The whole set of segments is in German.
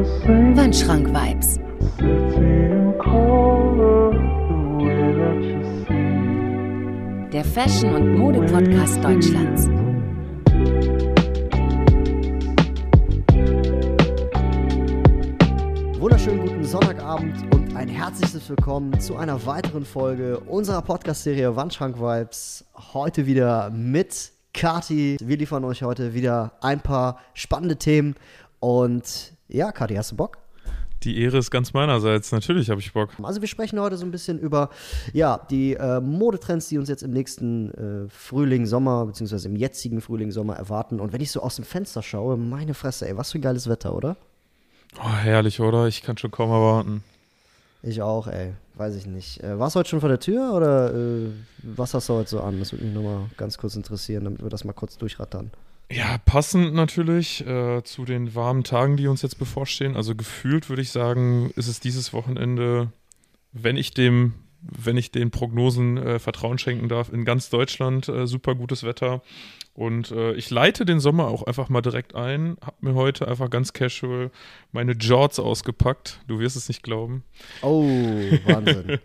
Wandschrank-Vibes. Der Fashion- und Mode-Podcast Deutschlands. Wunderschönen guten Sonntagabend und ein herzliches Willkommen zu einer weiteren Folge unserer Podcast-Serie Wandschrank-Vibes. Heute wieder mit Kati. Wir liefern euch heute wieder ein paar spannende Themen. Und ja, Kati, hast du Bock? Die Ehre ist ganz meinerseits. Natürlich habe ich Bock. Also wir sprechen heute so ein bisschen über die Modetrends, die uns jetzt im nächsten Frühling, Sommer, beziehungsweise im jetzigen Frühling, Sommer erwarten. Und wenn ich so aus dem Fenster schaue, meine Fresse, ey, was für ein geiles Wetter, oder? Oh, herrlich, oder? Ich kann schon kaum erwarten. Ich auch, ey. Weiß ich nicht. Warst du heute schon vor der Tür oder was hast du heute so an? Das würde mich nochmal ganz kurz interessieren, damit wir das mal kurz durchrattern. Ja, passend natürlich zu den warmen Tagen, die uns jetzt bevorstehen. Also gefühlt würde ich sagen, ist es dieses Wochenende, wenn ich den Prognosen Vertrauen schenken darf, in ganz Deutschland super gutes Wetter. Und ich leite den Sommer auch einfach mal direkt ein. Hab mir heute einfach ganz casual meine Jorts ausgepackt. Du wirst es nicht glauben. Oh, Wahnsinn.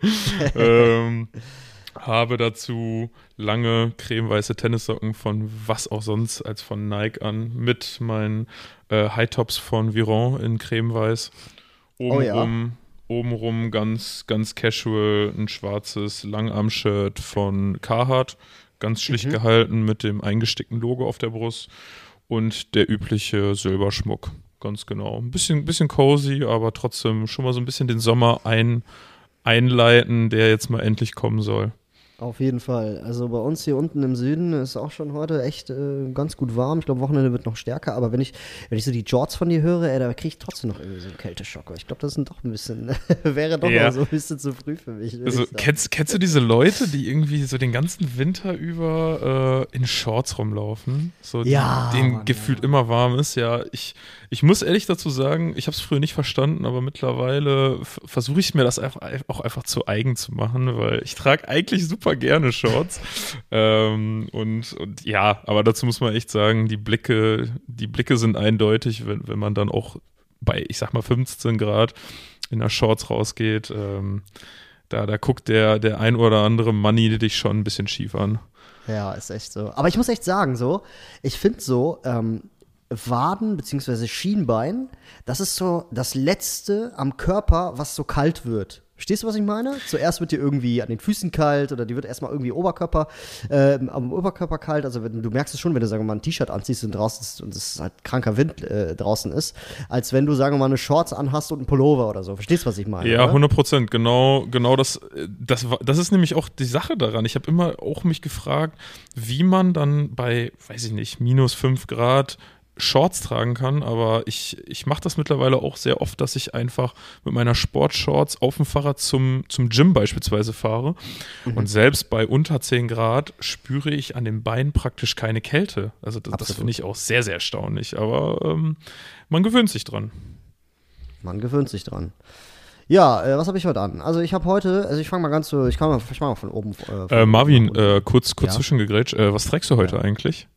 Habe dazu lange cremeweiße Tennissocken von was auch sonst als von Nike an, mit meinen High-Tops von Viron in cremeweiß. Obenrum ganz, ganz casual ein schwarzes Langarm-Shirt von Carhartt, ganz schlicht gehalten mit dem eingestickten Logo auf der Brust und der übliche Silberschmuck, ganz genau. Ein bisschen cozy, aber trotzdem schon mal so ein bisschen den Sommer einleiten, der jetzt mal endlich kommen soll. Auf jeden Fall. Also bei uns hier unten im Süden ist auch schon heute echt ganz gut warm. Ich glaube, Wochenende wird noch stärker. Aber wenn ich so die Jorts von dir höre, da kriege ich trotzdem noch irgendwie so einen Kälteschock. Ich glaube, das sind doch ein bisschen, wäre doch mal so ein bisschen zu früh für mich. Also kennst du diese Leute, die irgendwie so den ganzen Winter über in Shorts rumlaufen? So, denen gefühlt immer warm ist. Ja, ich muss ehrlich dazu sagen, ich habe es früher nicht verstanden, aber mittlerweile versuche ich mir das einfach zu eigen zu machen, weil ich trage eigentlich super gerne Shorts. Und ja, aber dazu muss man echt sagen, die Blicke sind eindeutig, wenn man dann auch bei, ich sag mal, 15 Grad in der Shorts rausgeht. Da guckt der ein oder andere Manni dich schon ein bisschen schief an. Ja, ist echt so. Aber ich muss echt sagen, ich finde Waden bzw. Schienbein, das ist so das Letzte am Körper, was so kalt wird. Verstehst du, was ich meine? Zuerst wird dir irgendwie an den Füßen kalt oder die wird erstmal irgendwie am Oberkörper kalt. Also du merkst es schon, wenn du, sagen wir mal, ein T-Shirt anziehst und draußen und es halt kranker Wind draußen ist, als wenn du, sagen wir mal, eine Shorts anhast und einen Pullover oder so. Verstehst du, was ich meine? Ja, 100%. Genau das ist nämlich auch die Sache daran. Ich habe immer auch mich gefragt, wie man dann bei, weiß ich nicht, minus 5 Grad Shorts tragen kann, aber ich mache das mittlerweile auch sehr oft, dass ich einfach mit meiner Sportshorts auf dem Fahrrad zum Gym beispielsweise fahre und selbst bei unter 10 Grad spüre ich an den Beinen praktisch keine Kälte. Also das finde ich auch sehr, sehr erstaunlich, aber man gewöhnt sich dran. Ja, was habe ich heute an? Also ich fange mal von oben. Marvin, kurz zwischengegrätscht, was trägst du heute eigentlich?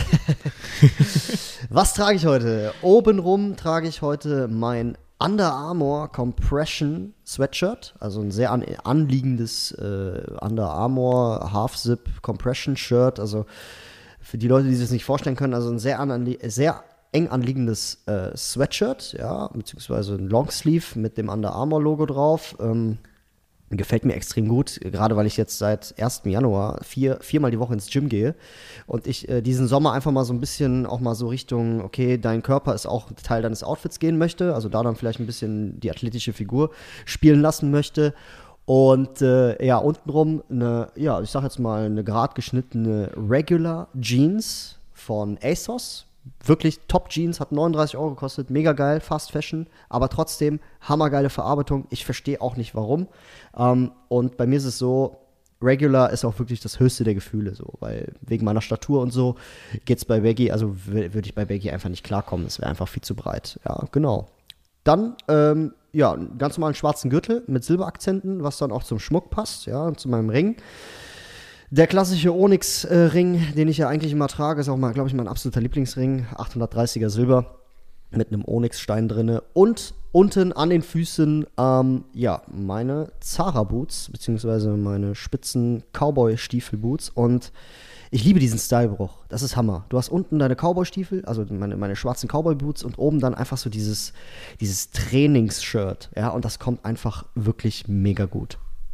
Was trage ich heute? Obenrum trage ich heute mein Under Armour Compression Sweatshirt, also ein sehr anliegendes Under Armour Half-Zip Compression Shirt, also für die Leute, die sich das nicht vorstellen können, also ein sehr eng anliegendes Sweatshirt, ja, beziehungsweise ein Longsleeve mit dem Under Armour Logo drauf. Gefällt mir extrem gut, gerade weil ich jetzt seit 1. Januar viermal die Woche ins Gym gehe und ich diesen Sommer einfach mal so ein bisschen auch mal so Richtung, okay, dein Körper ist auch Teil deines Outfits gehen möchte, also da dann vielleicht ein bisschen die athletische Figur spielen lassen möchte und untenrum ich sag jetzt mal eine gerade geschnittene Regular Jeans von ASOS. Wirklich Top-Jeans, hat 39 € gekostet, mega geil, Fast Fashion, aber trotzdem hammergeile Verarbeitung. Ich verstehe auch nicht, warum. Und bei mir ist es so, Regular ist auch wirklich das höchste der Gefühle, so, weil wegen meiner Statur und so geht's bei Baggy, also würde ich bei Baggy einfach nicht klarkommen, es wäre einfach viel zu breit. Ja, genau. Dann, einen ganz normalen schwarzen Gürtel mit Silberakzenten, was dann auch zum Schmuck passt, ja, und zu meinem Ring. Der klassische Onyx-Ring, den ich ja eigentlich immer trage, ist auch mal, glaube ich, mein absoluter Lieblingsring, 830er Silber. mit einem Onyxstein drinne und unten an den Füßen, meine Zara-Boots, beziehungsweise meine spitzen Cowboy-Stiefel-Boots und ich liebe diesen Stylebruch. Das ist Hammer. Du hast unten deine Cowboy-Stiefel, also meine schwarzen Cowboy-Boots und oben dann einfach so dieses Trainingsshirt. Ja, und das kommt einfach wirklich mega gut.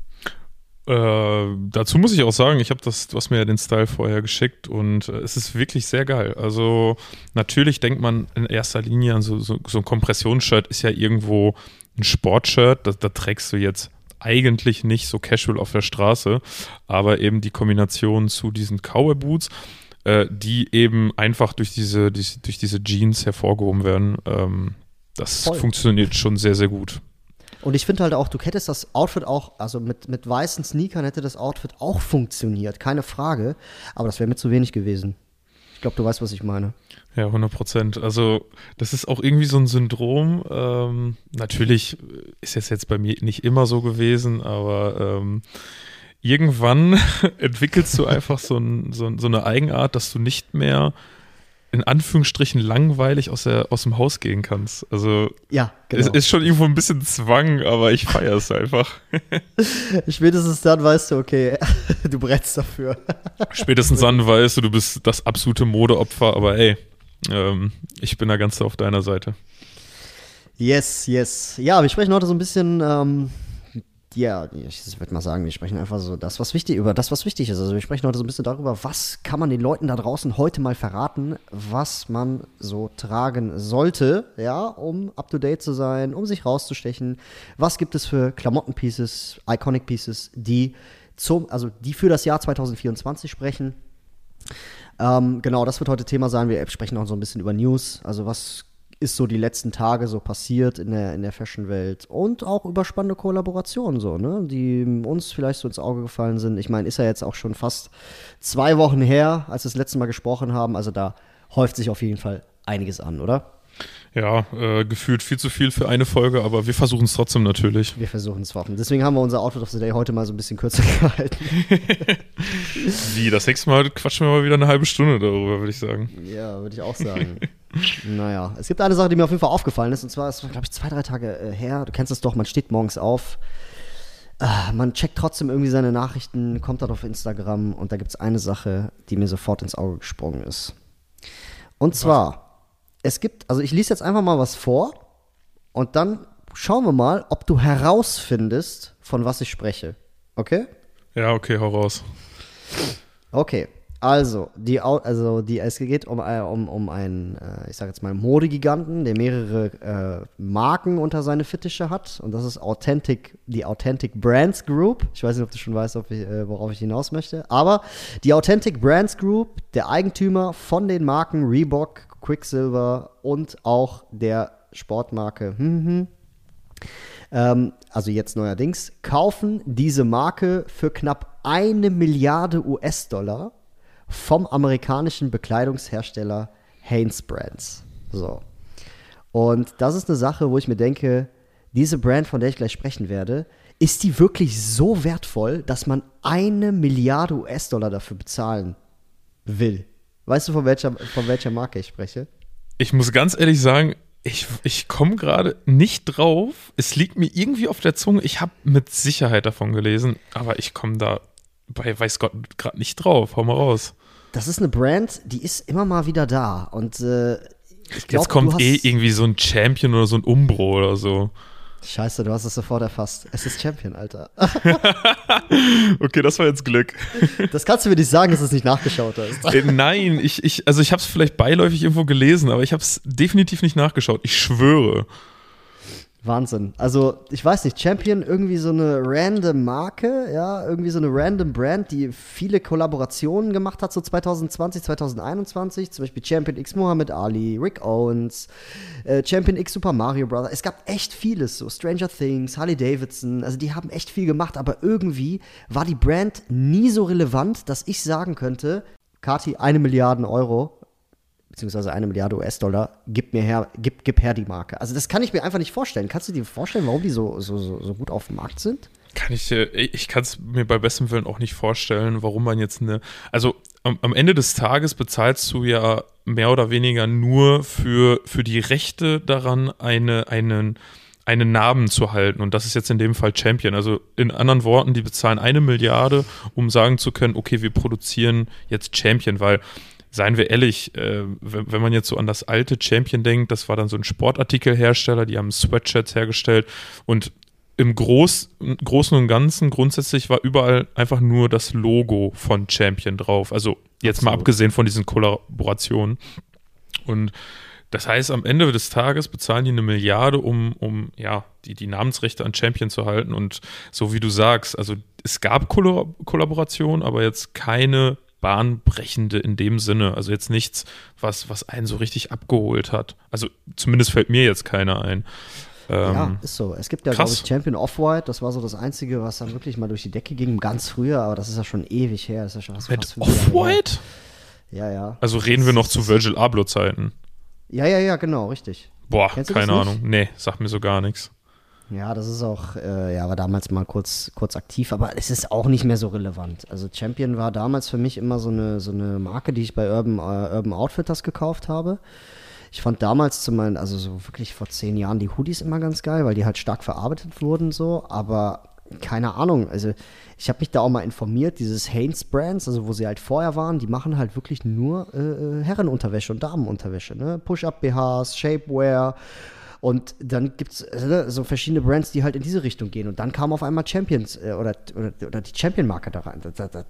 Dazu muss ich auch sagen, du hast mir ja den Style vorher geschickt und es ist wirklich sehr geil. Also natürlich denkt man in erster Linie an so ein Kompressionsshirt ist ja irgendwo ein Sportshirt, da trägst du jetzt eigentlich nicht so casual auf der Straße, aber eben die Kombination zu diesen Cowboy-Boots, die eben einfach durch diese Jeans hervorgehoben werden, das funktioniert schon sehr, sehr gut. Und ich finde halt auch, du hättest das Outfit auch, also mit weißen Sneakern hätte das Outfit auch funktioniert, keine Frage, aber das wäre mir zu wenig gewesen. Ich glaube, du weißt, was ich meine. Ja, 100%. Also das ist auch irgendwie so ein Syndrom. Natürlich ist es jetzt bei mir nicht immer so gewesen, aber irgendwann entwickelst du einfach so eine Eigenart, dass du nicht mehr in Anführungsstrichen langweilig aus dem Haus gehen kannst. Also ja, genau. Es ist schon irgendwo ein bisschen Zwang, aber ich feiere es einfach. Spätestens dann weißt du, okay, du brennst dafür. Spätestens dann weißt du bist das absolute Modeopfer, aber ey, ich bin da ganz auf deiner Seite. Yes. Ja, wir sprechen heute so ein bisschen, ich würde mal sagen, wir sprechen einfach so über das, was wichtig ist. Also wir sprechen heute so ein bisschen darüber, was kann man den Leuten da draußen heute mal verraten, was man so tragen sollte, ja, um up-to-date zu sein, um sich rauszustechen. Was gibt es für Klamotten-Pieces, Iconic-Pieces, die für das Jahr 2024 sprechen. Genau, das wird heute Thema sein. Wir sprechen auch so ein bisschen über News, also was ist so die letzten Tage so passiert in der Fashion-Welt und auch über spannende Kollaborationen so, ne, die uns vielleicht so ins Auge gefallen sind. Ich meine, ist ja jetzt auch schon fast 2 Wochen her, als wir das letzte Mal gesprochen haben, also da häuft sich auf jeden Fall einiges an, oder? Ja, gefühlt viel zu viel für eine Folge, aber wir versuchen es trotzdem natürlich. Wir versuchen es trotzdem. Deswegen haben wir unser Outfit of the Day heute mal so ein bisschen kürzer gehalten. Wie, das nächste Mal quatschen wir mal wieder eine halbe Stunde darüber, würde ich sagen. Ja, würde ich auch sagen. Naja, es gibt eine Sache, die mir auf jeden Fall aufgefallen ist, und zwar, es war, glaube ich, 2-3 Tage her, du kennst es doch, man steht morgens auf, man checkt trotzdem irgendwie seine Nachrichten, kommt dann auf Instagram und da gibt es eine Sache, die mir sofort ins Auge gesprungen ist. Und zwar, ich lese jetzt einfach mal was vor und dann schauen wir mal, ob du herausfindest, von was ich spreche. Okay? Ja, okay, hau raus. Okay, also es geht um einen, ich sag jetzt mal, Modegiganten, der mehrere Marken unter seine Fittiche hat. Und das ist die Authentic Brands Group. Ich weiß nicht, ob du schon weißt, worauf ich hinaus möchte. Aber die Authentic Brands Group, der Eigentümer von den Marken Reebok, Quicksilver und auch der Sportmarke, also jetzt neuerdings, kaufen diese Marke für knapp 1 Milliarde US-Dollar vom amerikanischen Bekleidungshersteller Hanesbrands. So. Und das ist eine Sache, wo ich mir denke, diese Brand, von der ich gleich sprechen werde, ist die wirklich so wertvoll, dass man 1 Milliarde US-Dollar dafür bezahlen will? Weißt du, von welcher Marke ich spreche? Ich muss ganz ehrlich sagen, ich komme gerade nicht drauf. Es liegt mir irgendwie auf der Zunge. Ich habe mit Sicherheit davon gelesen, aber ich komme da bei weiß Gott gerade nicht drauf. Hau mal raus. Das ist eine Brand, die ist immer mal wieder da. Und ich glaube, jetzt kommt irgendwie so ein Champion oder so ein Umbro oder so. Scheiße, du hast es sofort erfasst. Es ist Champion, Alter. Okay, das war jetzt Glück. Das kannst du mir nicht sagen, dass du es nicht nachgeschaut hast. Nein, ich habe es vielleicht beiläufig irgendwo gelesen, aber ich habe es definitiv nicht nachgeschaut. Ich schwöre. Wahnsinn. Also, ich weiß nicht, Champion, irgendwie so eine random Marke, ja, irgendwie so eine random Brand, die viele Kollaborationen gemacht hat, so 2020, 2021, zum Beispiel Champion X Muhammad Ali, Rick Owens, Champion X Super Mario Bros. Es gab echt vieles, so Stranger Things, Harley Davidson, also die haben echt viel gemacht, aber irgendwie war die Brand nie so relevant, dass ich sagen könnte, Kati, 1 Milliarde Euro, beziehungsweise 1 Milliarde US-Dollar, gib her die Marke. Also das kann ich mir einfach nicht vorstellen. Kannst du dir vorstellen, warum die so gut auf dem Markt sind? Ich kann es mir bei bestem Willen auch nicht vorstellen, warum man jetzt also am Ende des Tages bezahlst du ja mehr oder weniger nur für die Rechte daran, einen Namen zu halten. Und das ist jetzt in dem Fall Champion. Also in anderen Worten, die bezahlen 1 Milliarde, um sagen zu können, okay, wir produzieren jetzt Champion, weil, seien wir ehrlich, wenn man jetzt so an das alte Champion denkt, das war dann so ein Sportartikelhersteller, die haben Sweatshirts hergestellt und im Großen und Ganzen grundsätzlich war überall einfach nur das Logo von Champion drauf. Also jetzt mal abgesehen von diesen Kollaborationen. Und das heißt, am Ende des Tages bezahlen die 1 Milliarde, um die Namensrechte an Champion zu halten. Und so wie du sagst, also es gab Kollaborationen, aber jetzt keine bahnbrechende in dem Sinne. Also jetzt nichts, was einen so richtig abgeholt hat. Also zumindest fällt mir jetzt keiner ein. Ja, ist so. Es gibt ja, glaube ich, Champion Off-White. Das war so das Einzige, was dann wirklich mal durch die Decke ging, ganz früher. Aber das ist ja schon ewig her. Das ist ja schon fast Off-White? Ja. Also reden wir noch zu Virgil Abloh-Zeiten? Ja, genau, richtig. Boah, keine Ahnung. Nee, sagt mir so gar nichts. Ja, das ist auch, war damals mal kurz aktiv, aber es ist auch nicht mehr so relevant. Also Champion war damals für mich immer so eine Marke, die ich bei Urban Outfitters gekauft habe. Ich fand damals also so wirklich vor 10 Jahren die Hoodies immer ganz geil, weil die halt stark verarbeitet wurden so, aber keine Ahnung, also ich habe mich da auch mal informiert, dieses Hanes Brands, also wo sie halt vorher waren, die machen halt wirklich nur Herrenunterwäsche und Damenunterwäsche, ne? Push-Up-BHs, Shapewear und dann gibt es so verschiedene Brands, die halt in diese Richtung gehen und dann kam auf einmal Champions oder die Champion-Marke da rein,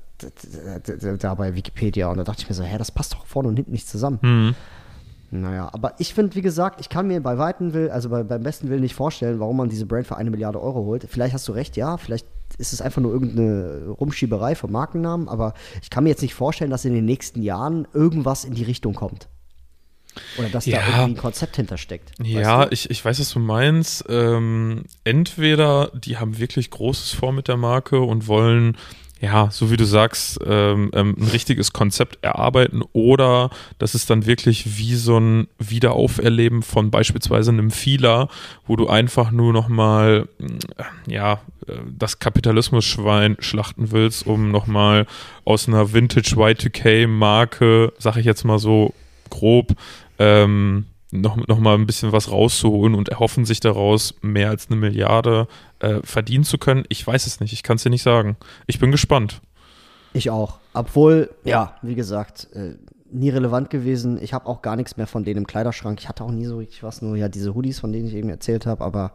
da bei Wikipedia und da dachte ich mir so, das passt doch vorne und hinten nicht zusammen. Mhm. Naja, aber ich finde, wie gesagt, ich kann mir beim besten Willen nicht vorstellen, warum man diese Brand für 1 Milliarde Euro holt. Vielleicht hast du recht, ja, vielleicht ist es einfach nur irgendeine Rumschieberei vom Markennamen, aber ich kann mir jetzt nicht vorstellen, dass in den nächsten Jahren irgendwas in die Richtung kommt. Oder dass da irgendwie ein Konzept hintersteckt. Ja, ich weiß, was du meinst. Entweder die haben wirklich Großes vor mit der Marke und wollen, ja, so wie du sagst, ein richtiges Konzept erarbeiten, oder das ist dann wirklich wie so ein Wiederauferleben von beispielsweise einem Fila, wo du einfach nur nochmal das Kapitalismus-Schwein schlachten willst, um nochmal aus einer Vintage Y2K-Marke, sag ich jetzt mal so grob, noch mal ein bisschen was rauszuholen und erhoffen sich daraus, mehr als 1 Milliarde verdienen zu können. Ich weiß es nicht, ich kann es dir nicht sagen. Ich bin gespannt. Ich auch. Obwohl, ja, wie gesagt, nie relevant gewesen. Ich habe auch gar nichts mehr von denen im Kleiderschrank. Ich hatte auch nie so richtig was, nur ja diese Hoodies, von denen ich eben erzählt habe, aber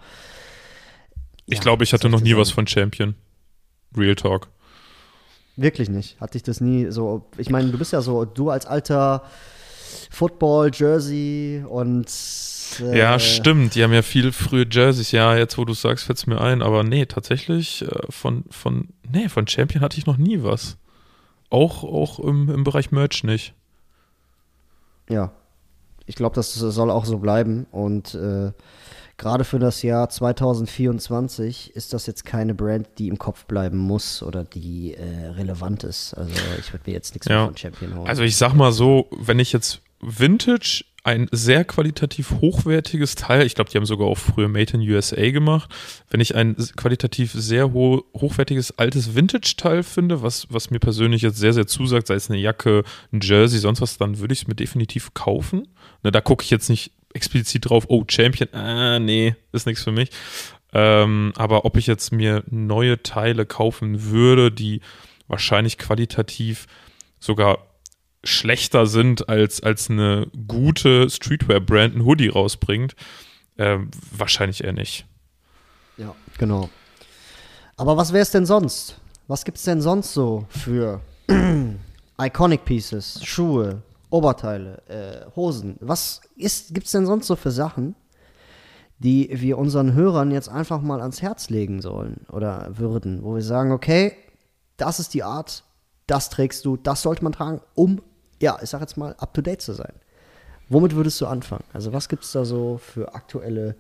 ich glaube, ich hatte noch nie was von Champion. Real Talk. Wirklich nicht. Hatte ich das nie so. Ich meine, du als alter Football, Jersey und ja, stimmt. Die haben ja viel frühe Jerseys. Ja, jetzt wo du es sagst, fällt es mir ein. Aber nee, tatsächlich von Champion hatte ich noch nie was. Auch im Bereich Merch nicht. Ja, ich glaube, das soll auch so bleiben. Und gerade für das Jahr 2024 ist das jetzt keine Brand, die im Kopf bleiben muss oder die relevant ist. Also ich würde mir jetzt nichts mehr von Champion holen. Also ich sag mal so, wenn ich jetzt Vintage, ein sehr qualitativ hochwertiges Teil, ich glaube, die haben sogar auch früher Made in USA gemacht, wenn ich ein qualitativ sehr hochwertiges altes Vintage-Teil finde, was mir persönlich jetzt sehr, sehr zusagt, sei es eine Jacke, ein Jersey, sonst was, dann würde ich es mir definitiv kaufen. Ne, da gucke ich jetzt nicht explizit drauf, oh, Champion, nee, ist nichts für mich. Aber ob ich jetzt mir neue Teile kaufen würde, die wahrscheinlich qualitativ sogar schlechter sind, als eine gute Streetwear-Brand ein Hoodie rausbringt, wahrscheinlich eher nicht. Ja, genau. Aber was wäre es denn sonst? Was gibt es denn sonst so für Iconic Pieces, Schuhe, Oberteile, Hosen? Was gibt es denn sonst so für Sachen, die wir unseren Hörern jetzt einfach mal ans Herz legen sollen oder würden, wo wir sagen, okay, das ist die Art, das trägst du, das sollte man tragen, um, ja, ich sag jetzt mal, up to date zu sein. Womit würdest du anfangen? Also was gibt es da so für aktuelle,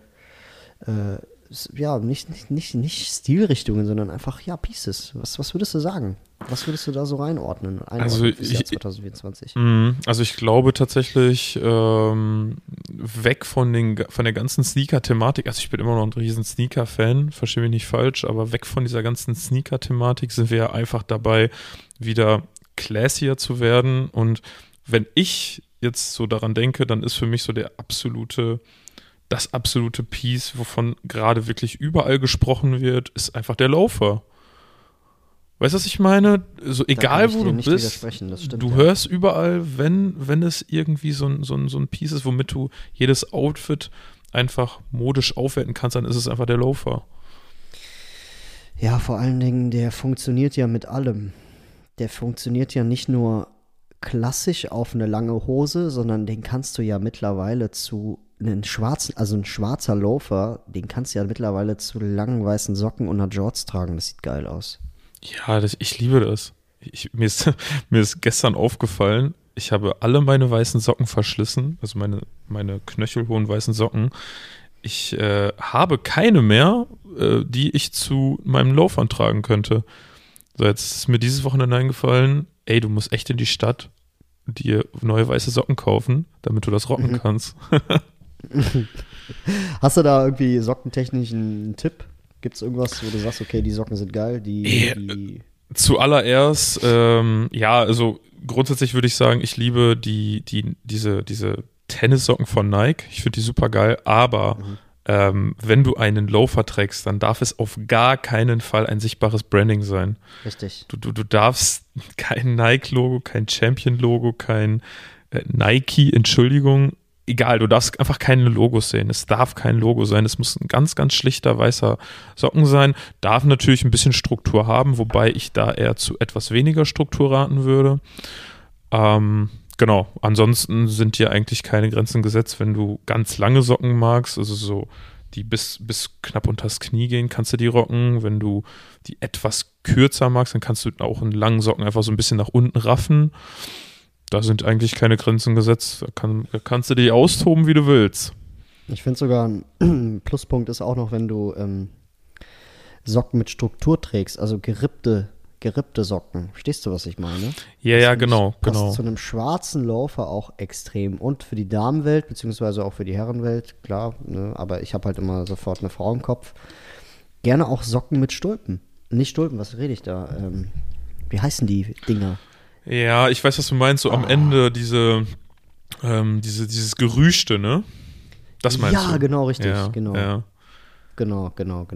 nicht Stilrichtungen, sondern einfach, ja, Pieces. Was würdest du sagen? Was würdest du da so reinordnen? Also Jahr 2024? Also ich glaube tatsächlich weg von der ganzen Sneaker-Thematik. Also ich bin immer noch ein riesen Sneaker-Fan, verstehe mich nicht falsch, aber weg von dieser ganzen Sneaker-Thematik sind wir ja einfach dabei, wieder classier zu werden. Und wenn ich jetzt so daran denke, dann ist für mich so das absolute Piece, wovon gerade wirklich überall gesprochen wird, ist einfach der Loafer. Weißt du, was ich meine? So egal, wo du bist, du hörst überall, wenn es irgendwie so ein Piece ist, womit du jedes Outfit einfach modisch aufwerten kannst, dann ist es einfach der Loafer. Ja, vor allen Dingen, der funktioniert ja mit allem. Der funktioniert ja nicht nur klassisch auf eine lange Hose, sondern den kannst du ja mittlerweile zu einen schwarzen, also ein schwarzer Loafer, den kannst du ja mittlerweile zu langen weißen Socken und einer Jorts tragen. Das sieht geil aus. Ja, ich liebe das. Mir ist gestern aufgefallen, ich habe alle meine weißen Socken verschlissen, also meine knöchelhohen weißen Socken. Ich habe keine mehr, die ich zu meinem Loafern tragen könnte. So, jetzt ist mir dieses Wochenende eingefallen, ey, du musst echt in die Stadt dir neue weiße Socken kaufen, damit du das rocken kannst. Hast du da irgendwie sockentechnischen Tipp? Gibt es irgendwas, wo du sagst, okay, die Socken sind geil, Zuallererst, ja, also grundsätzlich würde ich sagen, ich liebe diese Tennissocken von Nike. Ich finde die super geil, aber wenn du einen Loafer trägst, dann darf es auf gar keinen Fall ein sichtbares Branding sein. Richtig. Du darfst kein Nike-Logo, kein Champion-Logo, kein Nike, Entschuldigung, egal, du darfst einfach keine Logos sehen. Es darf kein Logo sein. Es muss ein ganz, ganz schlichter weißer Socken sein. Darf natürlich ein bisschen Struktur haben, wobei ich da eher zu etwas weniger Struktur raten würde. Genau, ansonsten sind hier eigentlich keine Grenzen gesetzt. Wenn du ganz lange Socken magst, also so die bis knapp unters Knie gehen, kannst du die rocken. Wenn du die etwas kürzer magst, dann kannst du auch einen langen Socken einfach so ein bisschen nach unten raffen. Da sind eigentlich keine Grenzen gesetzt. Da kannst du dich austoben, wie du willst. Ich finde sogar ein Pluspunkt ist auch noch, wenn du Socken mit Struktur trägst, also gerippte Socken. Verstehst du, was ich meine? Ja, genau. Passt zu einem schwarzen Loafer auch extrem. Und für die Damenwelt, beziehungsweise auch für die Herrenwelt, klar, ne, aber ich habe halt immer sofort eine Frau im Kopf. Gerne auch Socken mit Stulpen. Nicht Stulpen, was rede ich da? Wie heißen die Dinger? Ja, ich weiß, was du meinst, so am Ende dieses Gerüchte, ne? Das meinst du? Ja, genau, richtig, ja, genau. Ja. Genau.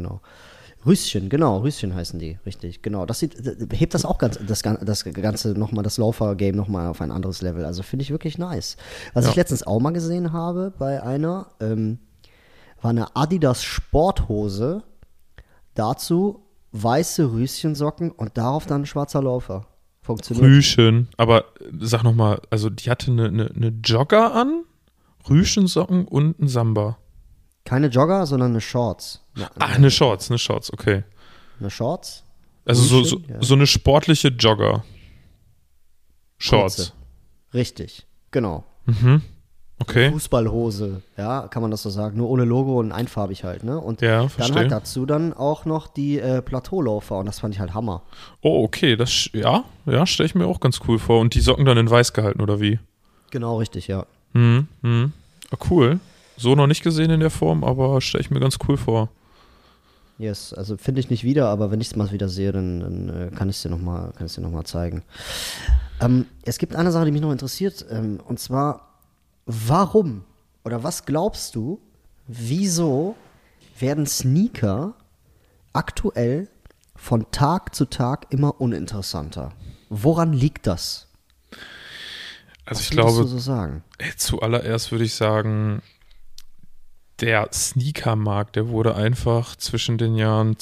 Rüschen heißen die, richtig, genau. Das hebt das auch das Ganze nochmal, das Laufer-Game nochmal auf ein anderes Level. Also finde ich wirklich nice. Was ich letztens auch mal gesehen habe bei einer, war eine Adidas Sporthose, dazu weiße Rüschensocken und darauf dann ein schwarzer Laufer. Funktioniert. Rüschen, aber sag nochmal, also die hatte eine Jogger an, Rüschensocken und ein Samba. Keine Jogger, sondern eine Shorts. Eine Shorts, okay. Eine Shorts? Also Rüschen, so eine sportliche Jogger. Shorts. Kurze. Richtig, genau. Mhm. Okay. Fußballhose, ja, kann man das so sagen, nur ohne Logo und einfarbig halt, ne? Und ja, dann halt dazu dann auch noch die Plateaulaufer und das fand ich halt Hammer. Oh, okay, das, stelle ich mir auch ganz cool vor. Und die Socken dann in weiß gehalten, oder wie? Genau, richtig, ja. Ah, cool. So noch nicht gesehen in der Form, aber stelle ich mir ganz cool vor. Yes, also finde ich nicht wieder, aber wenn ich es mal wieder sehe, dann kann ich es dir nochmal zeigen. Es gibt eine Sache, die mich noch interessiert, und zwar, warum oder was glaubst du, wieso werden Sneaker aktuell von Tag zu Tag immer uninteressanter? Woran liegt das? Also was ich glaube, du so sagen? Zuallererst würde ich sagen, der Sneakermarkt, der wurde einfach zwischen den Jahren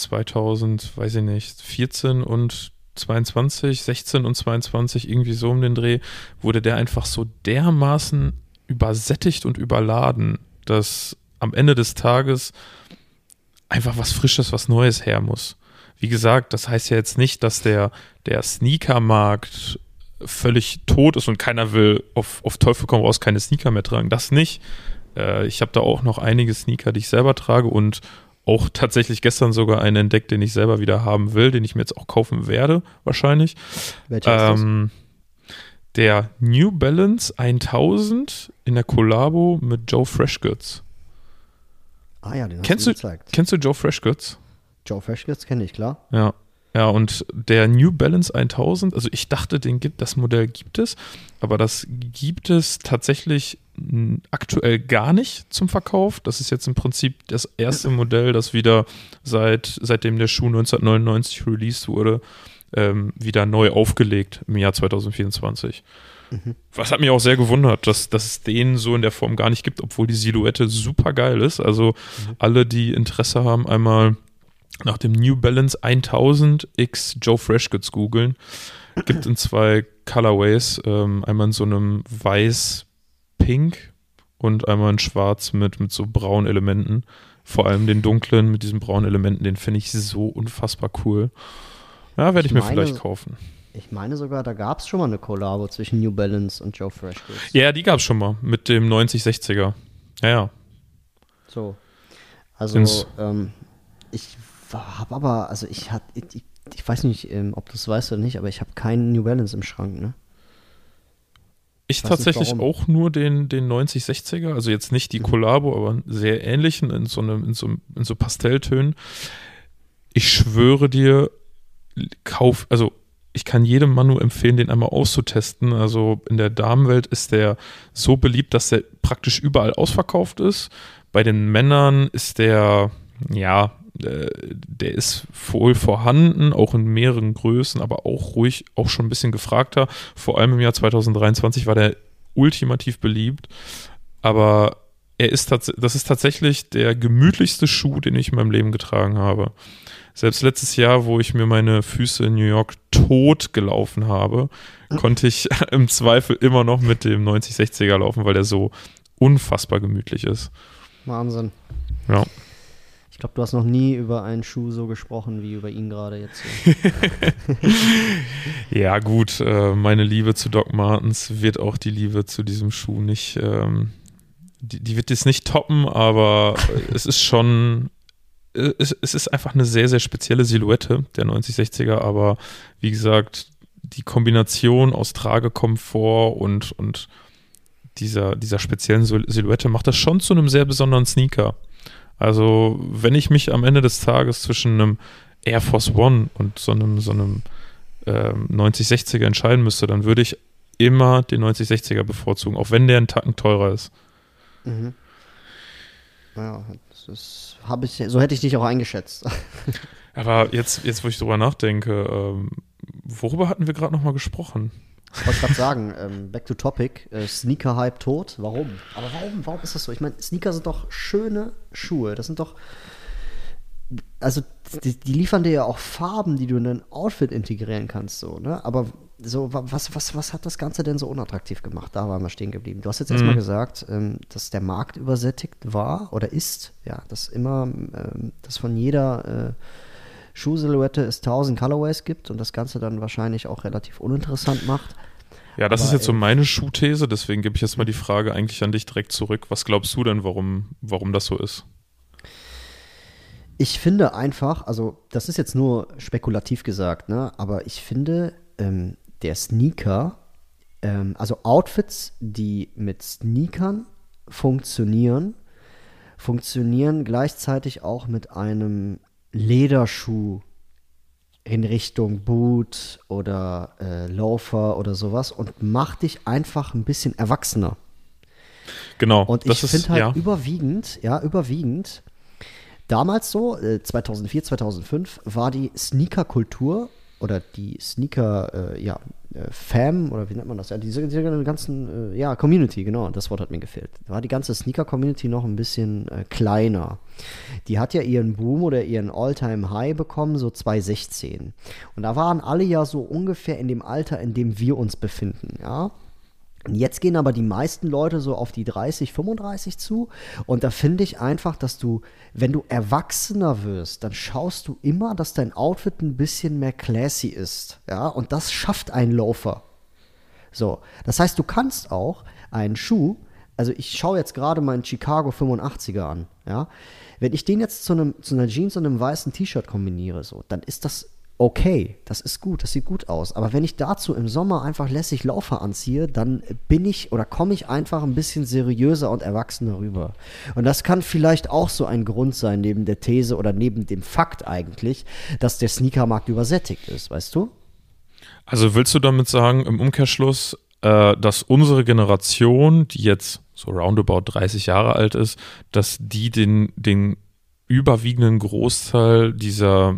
2014 und 22, 16 und 22, irgendwie so um den Dreh, wurde der einfach so dermaßen übersättigt und überladen, dass am Ende des Tages einfach was Frisches, was Neues her muss. Wie gesagt, das heißt ja jetzt nicht, dass der Sneakermarkt völlig tot ist und keiner will auf Teufel komm raus keine Sneaker mehr tragen. Das nicht. Ich habe da auch noch einige Sneaker, die ich selber trage und auch tatsächlich gestern sogar einen entdeckt, den ich selber wieder haben will, den ich mir jetzt auch kaufen werde, wahrscheinlich. Welcher ist das? Der New Balance 1000 in der Kollabo mit Joe Freshgoods. Ah ja, den hast du gezeigt. Kennst du Joe Freshgoods? Joe Freshgoods kenne ich, klar. Ja. Ja, und der New Balance 1000, also ich dachte, das Modell gibt es, aber das gibt es tatsächlich aktuell gar nicht zum Verkauf. Das ist jetzt im Prinzip das erste Modell, das wieder seitdem der Schuh 1999 released wurde, wieder neu aufgelegt im Jahr 2024. Was hat mich auch sehr gewundert, dass es den so in der Form gar nicht gibt, obwohl die Silhouette super geil ist. Also alle, die Interesse haben, einmal nach dem New Balance 1000 X Joe Freshgoods googeln. Gibt in 2 Colorways, einmal in so einem weiß-pink und einmal in schwarz mit so braunen Elementen. Vor allem den dunklen mit diesen braunen Elementen, den finde ich so unfassbar cool. Ja, werde ich mir vielleicht kaufen. Ich meine sogar, da gab es schon mal eine Kollabo zwischen New Balance und Joe Freshgoods. Ja, die gab es schon mal mit dem 9060er. Ja. So. Also, ich habe aber, also ich weiß nicht, ob du es weißt oder nicht, aber ich habe keinen New Balance im Schrank, ne? Ich tatsächlich auch nur den 9060er, also jetzt nicht die Kollabo, aber einen sehr ähnlichen in so Pastelltönen. Ich schwöre dir, ich kann jedem Mann nur empfehlen, den einmal auszutesten. Also in der Damenwelt ist der so beliebt, dass der praktisch überall ausverkauft ist. Bei den Männern ist der ist wohl vorhanden, auch in mehreren Größen, aber auch schon ein bisschen gefragter. Vor allem im Jahr 2023 war der ultimativ beliebt. Aber das ist tatsächlich der gemütlichste Schuh, den ich in meinem Leben getragen habe. Selbst letztes Jahr, wo ich mir meine Füße in New York tot gelaufen habe, konnte ich im Zweifel immer noch mit dem 9060er laufen, weil der so unfassbar gemütlich ist. Wahnsinn. Ja. Ich glaube, du hast noch nie über einen Schuh so gesprochen, wie über ihn gerade jetzt. So. Ja gut, meine Liebe zu Doc Martens wird auch die Liebe zu diesem Schuh nicht, die wird jetzt nicht toppen, aber es ist schon... Es ist einfach eine sehr, sehr spezielle Silhouette, der 9060er, aber wie gesagt, die Kombination aus Tragekomfort und dieser speziellen Silhouette macht das schon zu einem sehr besonderen Sneaker. Also, wenn ich mich am Ende des Tages zwischen einem Air Force One und so einem 9060er entscheiden müsste, dann würde ich immer den 9060er bevorzugen, auch wenn der einen Tacken teurer ist. Mhm. Ja, so hätte ich dich auch eingeschätzt. Aber jetzt wo ich drüber nachdenke, worüber hatten wir gerade nochmal gesprochen? Ich wollte gerade sagen, back to topic, Sneaker-Hype tot. Warum? Aber warum ist das so? Ich meine, Sneaker sind doch schöne Schuhe. Das sind doch, also die liefern dir ja auch Farben, die du in dein Outfit integrieren kannst, so, ne? Aber so, was hat das Ganze denn so unattraktiv gemacht? Da waren wir stehen geblieben. Du hast jetzt erstmal gesagt, dass der Markt übersättigt war oder ist, ja, dass von jeder Schuhsilhouette es 1000 Colorways gibt und das Ganze dann wahrscheinlich auch relativ uninteressant macht. Ja, das ist jetzt so meine Schuhthese, deswegen gebe ich jetzt mal die Frage eigentlich an dich direkt zurück. Was glaubst du denn, warum das so ist? Ich finde einfach, also das ist jetzt nur spekulativ gesagt, ne, aber ich finde, der Sneaker, also Outfits, die mit Sneakern funktionieren gleichzeitig auch mit einem Lederschuh in Richtung Boot oder Loafer oder sowas und macht dich einfach ein bisschen erwachsener. Genau. Und ich finde halt überwiegend, damals so, 2004, 2005, war die Sneaker-Kultur oder die Sneaker, Fam, oder wie nennt man das? Ja, diese ganzen, Community, genau, das Wort hat mir gefehlt. Da war die ganze Sneaker-Community noch ein bisschen kleiner. Die hat ja ihren Boom oder ihren All-Time-High bekommen, so 2016. Und da waren alle ja so ungefähr in dem Alter, in dem wir uns befinden, ja. Und jetzt gehen aber die meisten Leute so auf die 30, 35 zu. Und da finde ich einfach, dass du, wenn du erwachsener wirst, dann schaust du immer, dass dein Outfit ein bisschen mehr classy ist. Ja, und das schafft ein Loafer. So, das heißt, du kannst auch einen Schuh, also ich schaue jetzt gerade meinen Chicago 85er an, ja. Wenn ich den jetzt zu einer Jeans und einem weißen T-Shirt kombiniere, so, dann ist das okay, das ist gut, das sieht gut aus. Aber wenn ich dazu im Sommer einfach lässig Laufer anziehe, dann komme ich einfach ein bisschen seriöser und erwachsener rüber. Und das kann vielleicht auch so ein Grund sein, neben der These oder neben dem Fakt eigentlich, dass der Sneakermarkt übersättigt ist, weißt du? Also willst du damit sagen, im Umkehrschluss, dass unsere Generation, die jetzt so roundabout 30 Jahre alt ist, dass die den überwiegenden Großteil dieser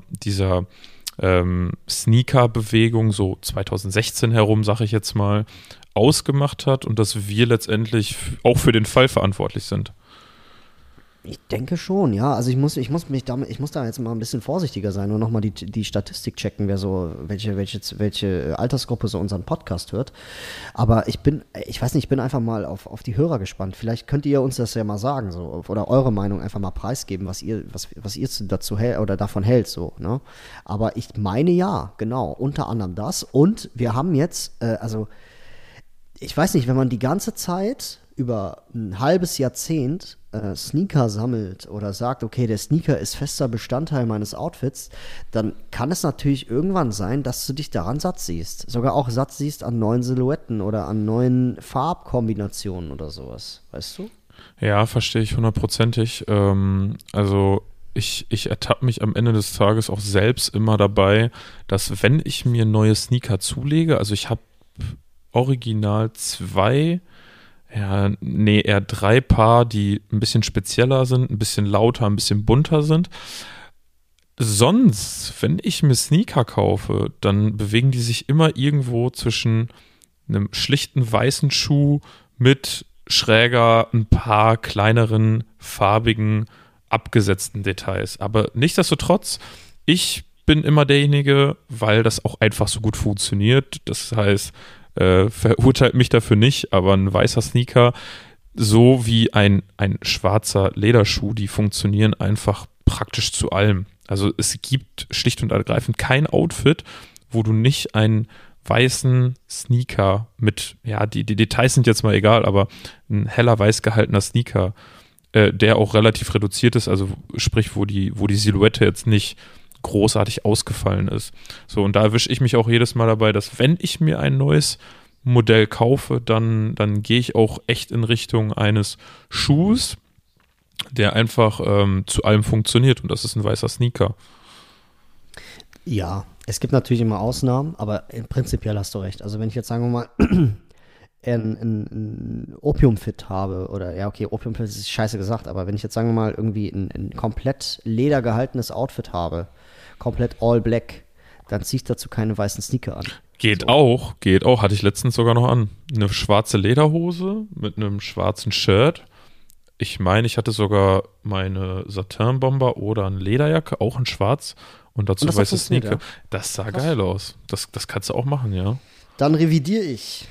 Sneaker-Bewegung, so 2016 herum, sag ich jetzt mal, ausgemacht hat und dass wir letztendlich auch für den Fall verantwortlich sind? Ich denke schon, ja. Also ich muss da jetzt mal ein bisschen vorsichtiger sein und nochmal die Statistik checken, welche Altersgruppe so unseren Podcast hört. Aber ich bin einfach mal auf die Hörer gespannt. Vielleicht könnt ihr uns das ja mal sagen, so, oder eure Meinung einfach mal preisgeben, was ihr dazu oder davon hält, so, ne? Aber ich meine ja, genau, unter anderem das. Und wir haben jetzt, ich weiß nicht, wenn man die ganze Zeit über ein halbes Jahrzehnt Sneaker sammelt oder sagt, okay, der Sneaker ist fester Bestandteil meines Outfits, dann kann es natürlich irgendwann sein, dass du dich daran satt siehst. Sogar auch satt siehst an neuen Silhouetten oder an neuen Farbkombinationen oder sowas. Weißt du? Ja, verstehe ich 100%. Also ich ertappe mich am Ende des Tages auch selbst immer dabei, dass wenn ich mir neue Sneaker zulege, also ich habe original eher 3 Paar, die ein bisschen spezieller sind, ein bisschen lauter, ein bisschen bunter sind. Sonst, wenn ich mir Sneaker kaufe, dann bewegen die sich immer irgendwo zwischen einem schlichten weißen Schuh mit schräger ein paar kleineren, farbigen, abgesetzten Details. Aber nichtsdestotrotz, ich bin immer derjenige, weil das auch einfach so gut funktioniert. Das heißt, verurteilt mich dafür nicht, aber ein weißer Sneaker, so wie ein schwarzer Lederschuh, die funktionieren einfach praktisch zu allem. Also es gibt schlicht und ergreifend kein Outfit, wo du nicht einen weißen Sneaker mit, ja, die Details sind jetzt mal egal, aber ein heller weiß gehaltener Sneaker, der auch relativ reduziert ist, also sprich, wo die Silhouette jetzt nicht großartig ausgefallen ist. So, und da erwische ich mich auch jedes Mal dabei, dass wenn ich mir ein neues Modell kaufe, dann gehe ich auch echt in Richtung eines Schuhs, der einfach zu allem funktioniert, und das ist ein weißer Sneaker. Ja, es gibt natürlich immer Ausnahmen, aber prinzipiell hast du recht. Also wenn ich jetzt, sagen wir mal, ein Opium-Fit habe, oder ja, okay, Opium-Fit ist scheiße gesagt, aber wenn ich jetzt, sagen wir mal, irgendwie ein komplett ledergehaltenes Outfit habe, komplett all black, dann ziehe ich dazu keine weißen Sneaker an. Geht auch, hatte ich letztens sogar noch an. Eine schwarze Lederhose mit einem schwarzen Shirt. Ich meine, ich hatte sogar meine Satin-Bomber oder eine Lederjacke, auch in schwarz, und dazu weiße Sneaker. Ja. Das sah geil aus. Das kannst du auch machen, ja. Dann revidiere ich.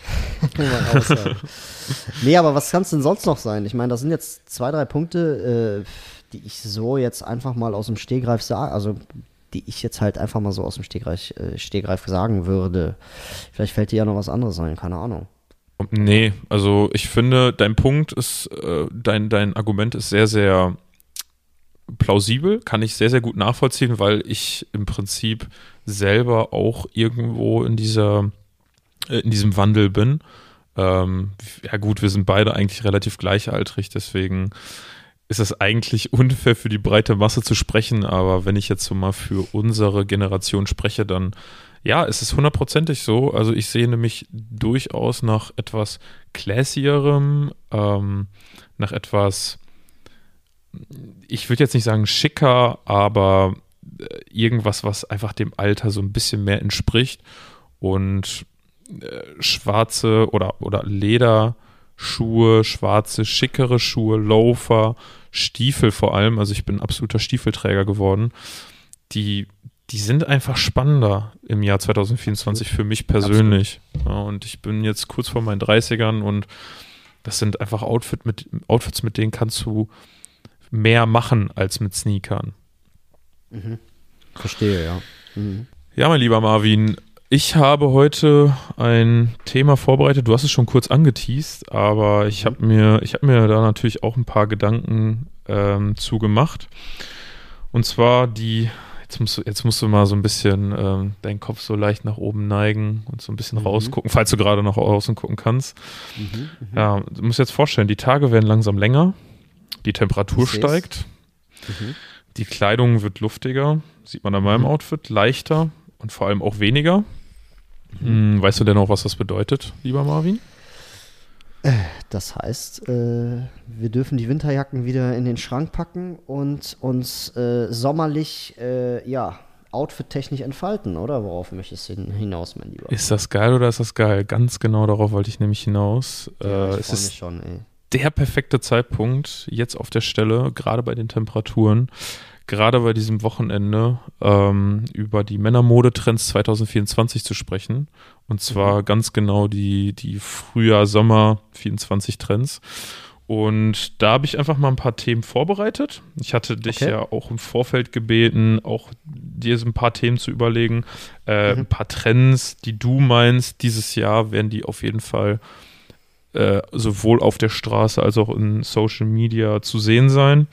Nee, aber was kann es denn sonst noch sein? Ich meine, das sind jetzt 2, 3 Punkte, die ich so jetzt einfach mal aus dem Stegreif sage, also die ich jetzt halt einfach mal so aus dem Stegreif sagen würde. Vielleicht fällt dir ja noch was anderes ein, keine Ahnung. Nee, also ich finde, dein Punkt ist, dein Argument ist sehr, sehr plausibel, kann ich sehr, sehr gut nachvollziehen, weil ich im Prinzip selber auch irgendwo in diesem Wandel bin. Ja gut, wir sind beide eigentlich relativ gleichaltrig, deswegen ist es eigentlich unfair für die breite Masse zu sprechen, aber wenn ich jetzt so mal für unsere Generation spreche, dann ja, es ist 100%ig so. Also ich sehe nämlich durchaus nach etwas classierem, nach etwas, ich würde jetzt nicht sagen schicker, aber irgendwas, was einfach dem Alter so ein bisschen mehr entspricht, und schwarze oder Lederschuhe, schwarze, schickere Schuhe, Loafer, Stiefel vor allem, also ich bin absoluter Stiefelträger geworden, die sind einfach spannender im Jahr 2024 für mich persönlich. Ja, und ich bin jetzt kurz vor meinen 30ern und das sind einfach Outfits, mit denen kannst du mehr machen als mit Sneakern. Mhm. Verstehe, ja. Mhm. Ja, mein lieber Marvin, ich habe heute ein Thema vorbereitet. Du hast es schon kurz angeteast, aber ich habe mir da natürlich auch ein paar Gedanken zu gemacht. Und zwar jetzt Jetzt musst du mal so ein bisschen deinen Kopf so leicht nach oben neigen und so ein bisschen rausgucken, falls du gerade noch außen gucken kannst. Ja, du musst dir jetzt vorstellen, die Tage werden langsam länger, die Temperatur steigt, die Kleidung wird luftiger, sieht man an meinem Outfit, leichter und vor allem auch weniger. Weißt du denn auch, was das bedeutet, lieber Marvin? Das heißt, wir dürfen die Winterjacken wieder in den Schrank packen und uns sommerlich, outfit-technisch entfalten, oder? Worauf möchtest du hinaus, mein Lieber? Ist das geil oder ist das geil? Ganz genau darauf wollte ich nämlich hinaus. Ja, es ist schon, ey. Der perfekte Zeitpunkt, jetzt auf der Stelle, gerade bei den Temperaturen, gerade bei diesem Wochenende, über die Männermodetrends 2024 zu sprechen. Und zwar ganz genau die Frühjahr-Sommer 24 Trends. Und da habe ich einfach mal ein paar Themen vorbereitet. Ich hatte dich ja auch im Vorfeld gebeten, auch dir so ein paar Themen zu überlegen. Ein paar Trends, die du meinst, dieses Jahr werden die auf jeden Fall sowohl auf der Straße als auch in Social Media zu sehen sein.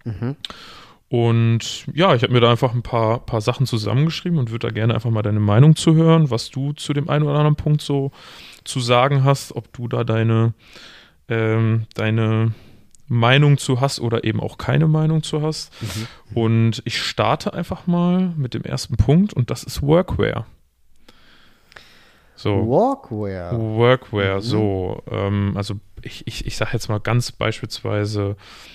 Und ja, ich habe mir da einfach ein paar Sachen zusammengeschrieben und würde da gerne einfach mal deine Meinung zu hören, was du zu dem einen oder anderen Punkt so zu sagen hast, ob du da deine Meinung zu hast oder eben auch keine Meinung zu hast. Und ich starte einfach mal mit dem ersten Punkt und das ist Workwear. So. Workwear, so. Also ich sage jetzt mal ganz beispielsweise,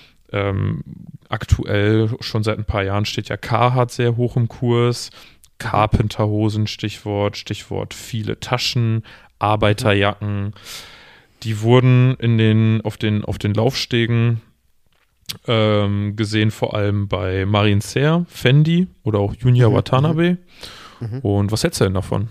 aktuell schon seit ein paar Jahren steht ja Carhartt sehr hoch im Kurs. Carpenter-Hosen, Stichwort viele Taschen, Arbeiterjacken. Die wurden auf den Laufstegen gesehen, vor allem bei Marine Serre, Fendi oder auch Junya Watanabe. Und was hältst du denn davon?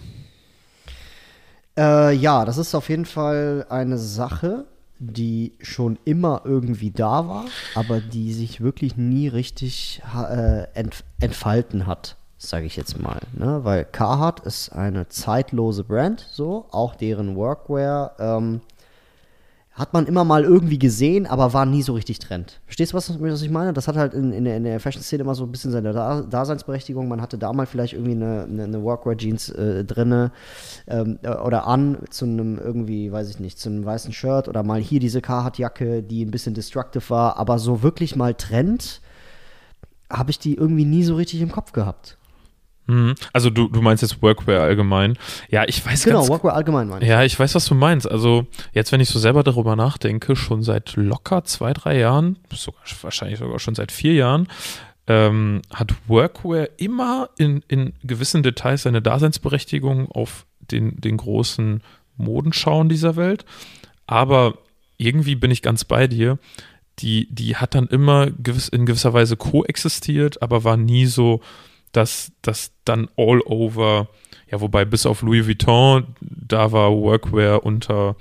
Ja, das ist auf jeden Fall eine Sache, die schon immer irgendwie da war, aber die sich wirklich nie richtig entfalten hat, sage ich jetzt mal. Ne? Weil Carhartt ist eine zeitlose Brand, so, auch deren Workwear hat man immer mal irgendwie gesehen, aber war nie so richtig Trend. Verstehst du, was ich meine? Das hat halt in der Fashion-Szene immer so ein bisschen seine Daseinsberechtigung. Man hatte da mal vielleicht irgendwie eine Workwear-Jeans drinne oder an zu einem irgendwie, weiß ich nicht, zu einem weißen Shirt oder mal hier diese Carhartt-Jacke, die ein bisschen destructive war, aber so wirklich mal Trend habe ich die irgendwie nie so richtig im Kopf gehabt. Also du meinst jetzt Workwear allgemein. Ja, ich weiß Genau, Workwear allgemein meine ich. Ja, ich weiß, was du meinst. Also jetzt, wenn ich so selber darüber nachdenke, schon seit locker 2-3 Jahren, wahrscheinlich sogar schon seit 4 Jahren, hat Workwear immer in gewissen Details seine Daseinsberechtigung auf den großen Modenschauen dieser Welt. Aber irgendwie bin ich ganz bei dir. Die hat dann immer in gewisser Weise koexistiert, aber war nie so, dass das dann all over, ja, wobei bis auf Louis Vuitton, da war Workwear unter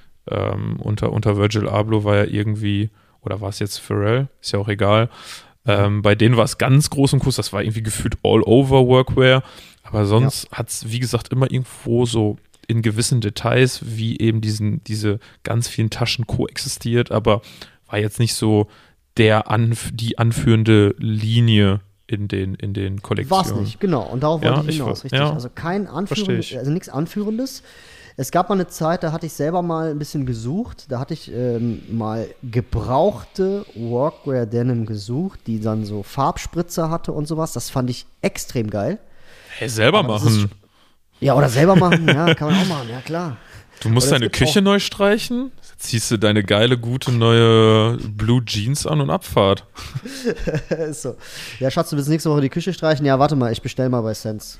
Virgil Abloh war ja irgendwie, oder war es jetzt Pharrell, ist ja auch egal, bei denen war es ganz groß im Kurs, das war irgendwie gefühlt all over Workwear, aber sonst hat es, wie gesagt, immer irgendwo so in gewissen Details, wie eben diese ganz vielen Taschen koexistiert, aber war jetzt nicht so die anführende Linie in den Kollektionen. War es nicht, genau. Und darauf wollte ich hinaus, richtig. Ja, also kein Anführendes, also nichts Anführendes. Es gab mal eine Zeit, da hatte ich selber mal ein bisschen gesucht. Da hatte ich mal gebrauchte Workwear-Denim gesucht, die dann so Farbspritzer hatte und sowas. Das fand ich extrem geil. Hey, selber machen. Ja, oder selber machen, ja, kann man auch machen, ja klar. Du musst deine Küche neu streichen, ziehst du deine geile, gute neue Blue Jeans an und Abfahrt. So. Ja, Schatz, du willst nächste Woche die Küche streichen? Ja, warte mal, ich bestell mal bei Sense.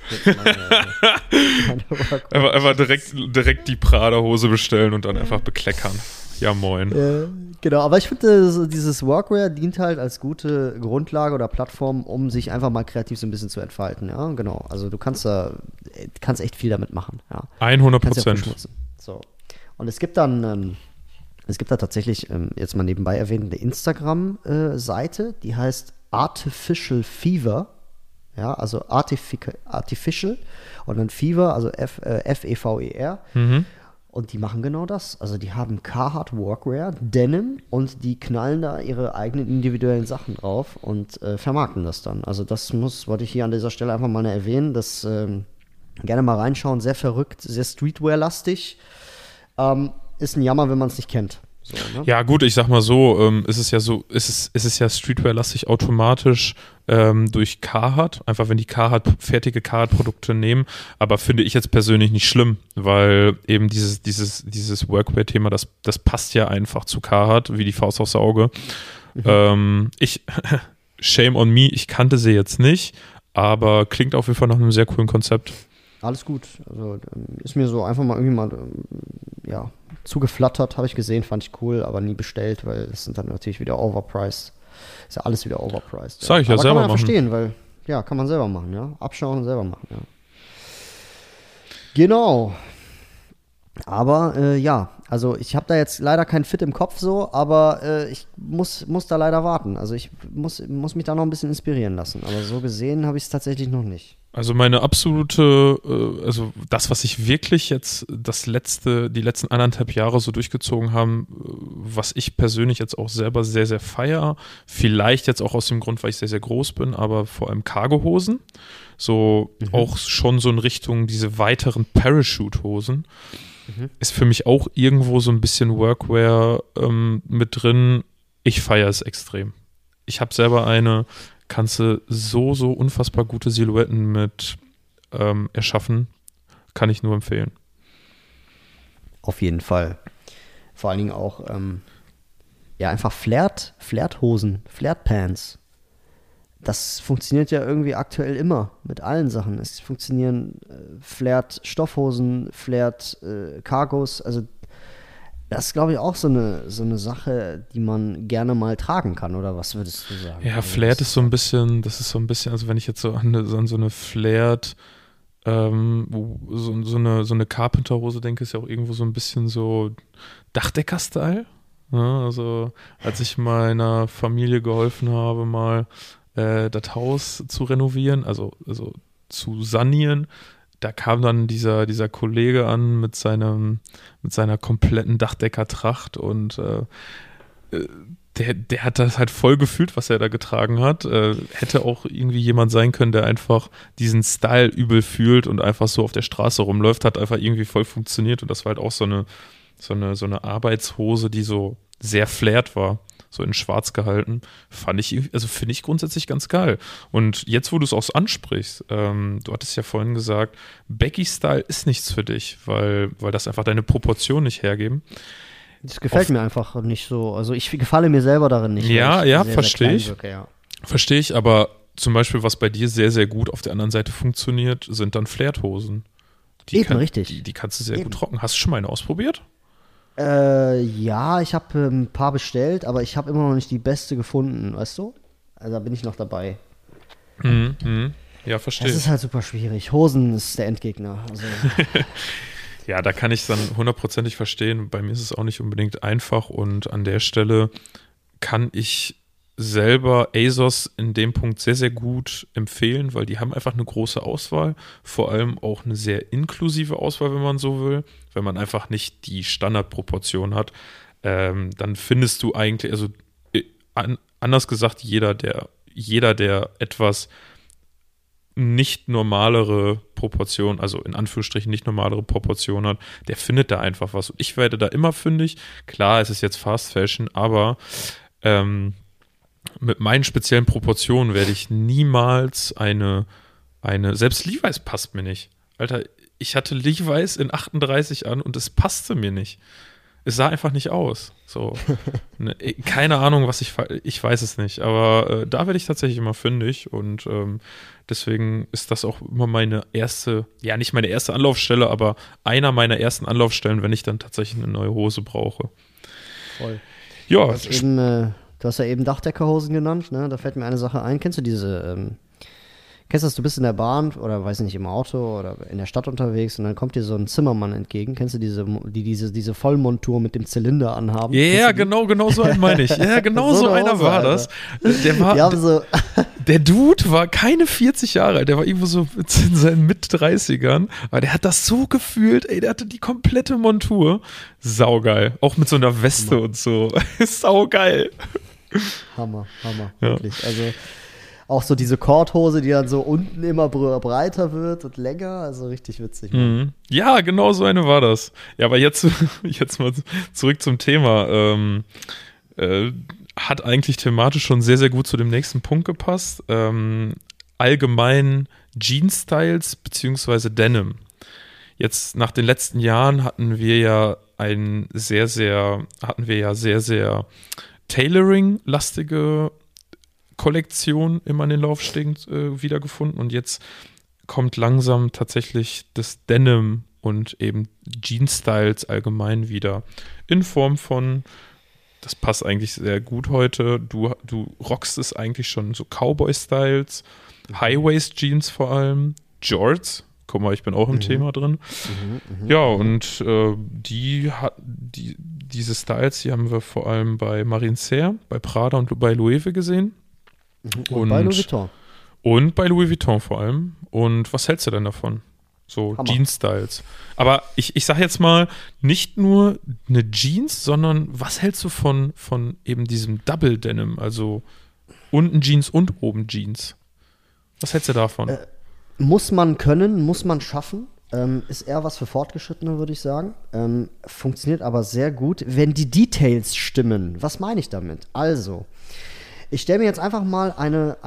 Einfach direkt die Prada-Hose bestellen und dann einfach bekleckern. Ja, moin. Genau, aber ich finde, dieses Workwear dient halt als gute Grundlage oder Plattform, um sich einfach mal kreativ so ein bisschen zu entfalten. Ja, genau. Also du kannst echt viel damit machen. Ja. 100%. So. Und es gibt da tatsächlich, jetzt mal nebenbei erwähnt, eine Instagram-Seite, die heißt Artificial Fever. Ja, also Artificial und dann Fever, also F-E-V-E-R. Und die machen genau das. Also die haben Carhartt Workwear, Denim und die knallen da ihre eigenen individuellen Sachen drauf und vermarkten das dann. Also das wollte ich hier an dieser Stelle einfach mal erwähnen. Das gerne mal reinschauen. Sehr verrückt, sehr Streetwear-lastig. Ist ein Jammer, wenn man es nicht kennt. So, ne? Ja, gut, ich sag mal so, ist es ja Streetwear-lastig automatisch durch Carhartt, einfach wenn die fertige Carhartt-Produkte nehmen, aber finde ich jetzt persönlich nicht schlimm, weil eben dieses Workwear-Thema, das passt ja einfach zu Carhartt, wie die Faust aufs Auge. Shame on me, ich kannte sie jetzt nicht, aber klingt auf jeden Fall nach einem sehr coolen Konzept. Alles gut. Also ist mir so einfach mal irgendwie mal zugeflattert, habe ich gesehen, fand ich cool, aber nie bestellt, weil es sind dann natürlich wieder overpriced. Ist ja alles wieder overpriced. Sag ich ja aber selber kann man ja machen. Verstehen, weil, ja, kann man selber machen, ja. Abschauen und selber machen, ja. Genau. Aber, also ich habe da jetzt leider kein Fit im Kopf so, aber ich muss da leider warten. Also ich muss mich da noch ein bisschen inspirieren lassen. Aber so gesehen habe ich es tatsächlich noch nicht. Also meine absolute, also das, was ich wirklich jetzt die letzten 1,5 Jahre so durchgezogen haben, was ich persönlich jetzt auch selber sehr, sehr feier, vielleicht jetzt auch aus dem Grund, weil ich sehr, sehr groß bin, aber vor allem Cargohosen, so auch schon so in Richtung diese weiteren Parachute-Hosen, ist für mich auch irgendwo so ein bisschen Workwear mit drin. Ich feiere es extrem. Ich habe selber kannst du so unfassbar gute Silhouetten mit erschaffen. Kann ich nur empfehlen. Auf jeden Fall. Vor allen Dingen auch, einfach Flared-Hosen, Flared-Pants. Das funktioniert ja irgendwie aktuell immer mit allen Sachen. Es funktionieren Flared-Stoffhosen, Flared-Cargos. Also das ist, glaube ich, auch so eine Sache, die man gerne mal tragen kann, oder was würdest du sagen? Ja, Flared ist so ein bisschen, also wenn ich jetzt so an so eine Flared, so eine Carpenter-Hose denke, ist ja auch irgendwo so ein bisschen so Dachdecker-Style. Ja, also als ich meiner Familie geholfen habe, mal das Haus zu renovieren, also zu sanieren, da kam dann dieser Kollege an mit seiner kompletten Dachdeckertracht und der hat das halt voll gefühlt, was er da getragen hat. Hätte auch irgendwie jemand sein können, der einfach diesen Style übel fühlt und einfach so auf der Straße rumläuft, hat einfach irgendwie voll funktioniert und das war halt auch so eine Arbeitshose, die so sehr flared war. So in schwarz gehalten, finde ich grundsätzlich ganz geil. Und jetzt, wo du es auch ansprichst, du hattest ja vorhin gesagt, Baggy-Style ist nichts für dich, weil das einfach deine Proportionen nicht hergeben. Das gefällt mir einfach nicht so. Also ich gefalle mir selber darin nicht. Ja, verstehe ich. Verstehe ich, aber zum Beispiel, was bei dir sehr, sehr gut auf der anderen Seite funktioniert, sind dann Flared-Hosen. Richtig. Die kannst du sehr gut trocken. Hast du schon mal eine ausprobiert? Ja, ich habe ein paar bestellt, aber ich habe immer noch nicht die beste gefunden, weißt du? Also da bin ich noch dabei. Ja, verstehe. Das ist halt super schwierig. Hosen ist der Endgegner. Also. Ja, da kann ich es dann 100%ig verstehen. Bei mir ist es auch nicht unbedingt einfach und an der Stelle kann ich selber ASOS in dem Punkt sehr, sehr gut empfehlen, weil die haben einfach eine große Auswahl, vor allem auch eine sehr inklusive Auswahl, wenn man so will. Wenn man einfach nicht die Standardproportion hat, dann findest du eigentlich, also anders gesagt, jeder, der etwas nicht normalere Proportionen, also in Anführungsstrichen nicht normalere Proportionen hat, der findet da einfach was. Und ich werde da immer fündig. Klar, es ist jetzt Fast Fashion, aber mit meinen speziellen Proportionen werde ich niemals selbst Levi's passt mir nicht. Alter, ich hatte Levi's in 38 an und es passte mir nicht. Es sah einfach nicht aus. So. Keine Ahnung, was ich weiß es nicht, aber da werde ich tatsächlich immer fündig und deswegen ist das auch immer meine erste, ja nicht meine erste Anlaufstelle, aber einer meiner ersten Anlaufstellen, wenn ich dann tatsächlich eine neue Hose brauche. Voll. Ja. Du hast ja eben Dachdeckerhosen genannt, ne? Da fällt mir eine Sache ein. Kennst du kennst du das, du bist in der Bahn oder weiß nicht, im Auto oder in der Stadt unterwegs und dann kommt dir so ein Zimmermann entgegen. Kennst du diese Vollmontur mit dem Zylinder anhaben? Ja, genau so einen meine ich. Ja, genau so einer war das. Der Der Dude war keine 40 Jahre alt, der war irgendwo so in seinen Mit-30ern, aber der hat das so gefühlt, ey, der hatte die komplette Montur. Saugeil. Auch mit so einer Weste Hammer. und so. Saugeil. Hammer, Ja. wirklich. Also auch so diese Korthose, die dann so unten immer breiter wird und länger, also richtig witzig. Mhm. Ja, genau so eine war das. Ja, aber jetzt mal zurück zum Thema. Hat eigentlich thematisch schon sehr, sehr gut zu dem nächsten Punkt gepasst. Allgemein Jeans-Styles beziehungsweise Denim. Jetzt nach den letzten Jahren hatten wir ja sehr, sehr Tailoring-lastige Kollektion immer in den Laufstegen wiedergefunden und jetzt kommt langsam tatsächlich das Denim und eben Jeans-Styles allgemein wieder in Form von, das passt eigentlich sehr gut heute, du rockst es eigentlich schon, so Cowboy-Styles, High-Waist-Jeans vor allem, Jorts, guck mal, ich bin auch im Thema drin. Ja, und diese Styles, die haben wir vor allem bei Marine Serre, bei Prada und bei Loewe gesehen. Und bei Louis Vuitton. Und bei Louis Vuitton vor allem. Und was hältst du denn davon? So Hammer. Jeans-Styles. Aber ich sag jetzt mal, nicht nur eine Jeans, sondern was hältst du von eben diesem Double Denim? Also unten Jeans und oben Jeans. Was hältst du davon? Muss man können, muss man schaffen. Ist eher was für Fortgeschrittene, würde ich sagen. Funktioniert aber sehr gut, wenn die Details stimmen. Was meine ich damit? Also, ich stelle mir jetzt einfach mal eine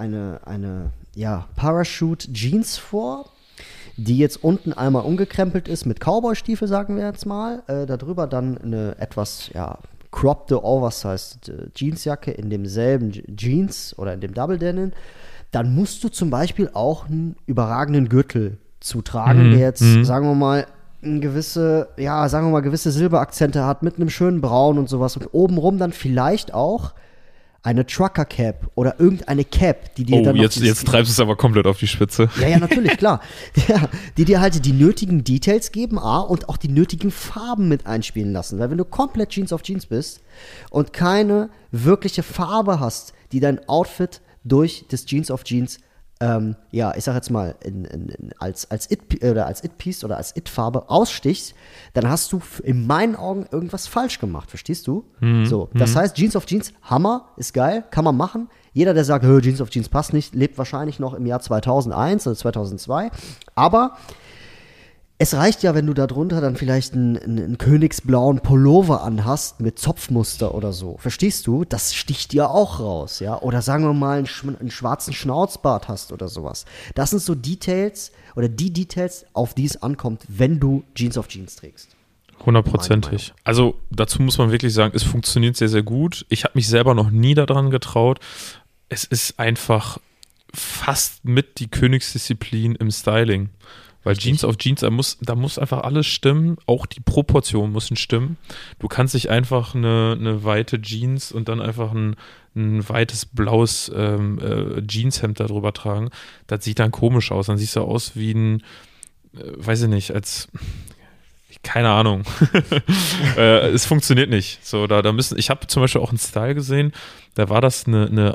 Parachute-Jeans vor, die jetzt unten einmal umgekrempelt ist mit Cowboy-Stiefel, sagen wir jetzt mal. Darüber dann eine etwas, croppte, oversized Jeansjacke in demselben Jeans oder in dem Double Denim. Dann musst du zum Beispiel auch einen überragenden Gürtel zutragen, der jetzt, sagen wir mal, gewisse Silberakzente hat mit einem schönen Braun und sowas. Und obenrum dann vielleicht auch eine Trucker-Cap oder irgendeine Cap, die dir dann noch jetzt treibst du es aber komplett auf die Spitze. Ja, natürlich, klar. Ja, die dir halt die nötigen Details geben, und auch die nötigen Farben mit einspielen lassen. Weil wenn du komplett Jeans auf Jeans bist und keine wirkliche Farbe hast, die dein Outfit durch das Jeans auf Jeans, ich sag jetzt mal, als It-Piece oder als It-Farbe ausstichst, dann hast du in meinen Augen irgendwas falsch gemacht, verstehst du? Das heißt, Jeans auf Jeans, Hammer, ist geil, kann man machen. Jeder, der sagt, Jeans auf Jeans passt nicht, lebt wahrscheinlich noch im Jahr 2001 oder 2002. Aber es reicht ja, wenn du da drunter dann vielleicht einen königsblauen Pullover anhast mit Zopfmuster oder so. Verstehst du? Das sticht ja auch raus, ja? Oder sagen wir mal einen schwarzen Schnauzbart hast oder sowas. Das sind so Details oder die Details, auf die es ankommt, wenn du Jeans auf Jeans trägst. 100%. Also dazu muss man wirklich sagen, es funktioniert sehr, sehr gut. Ich habe mich selber noch nie daran getraut. Es ist einfach fast mit die Königsdisziplin im Styling. Weil Jeans auf Jeans, da muss einfach alles stimmen, auch die Proportionen müssen stimmen. Du kannst nicht einfach eine weite Jeans und dann einfach ein weites blaues Jeanshemd darüber tragen. Das sieht dann komisch aus. Dann siehst du aus wie ein, weiß ich nicht, keine Ahnung. Es funktioniert nicht. So, ich habe zum Beispiel auch einen Style gesehen, da war das eine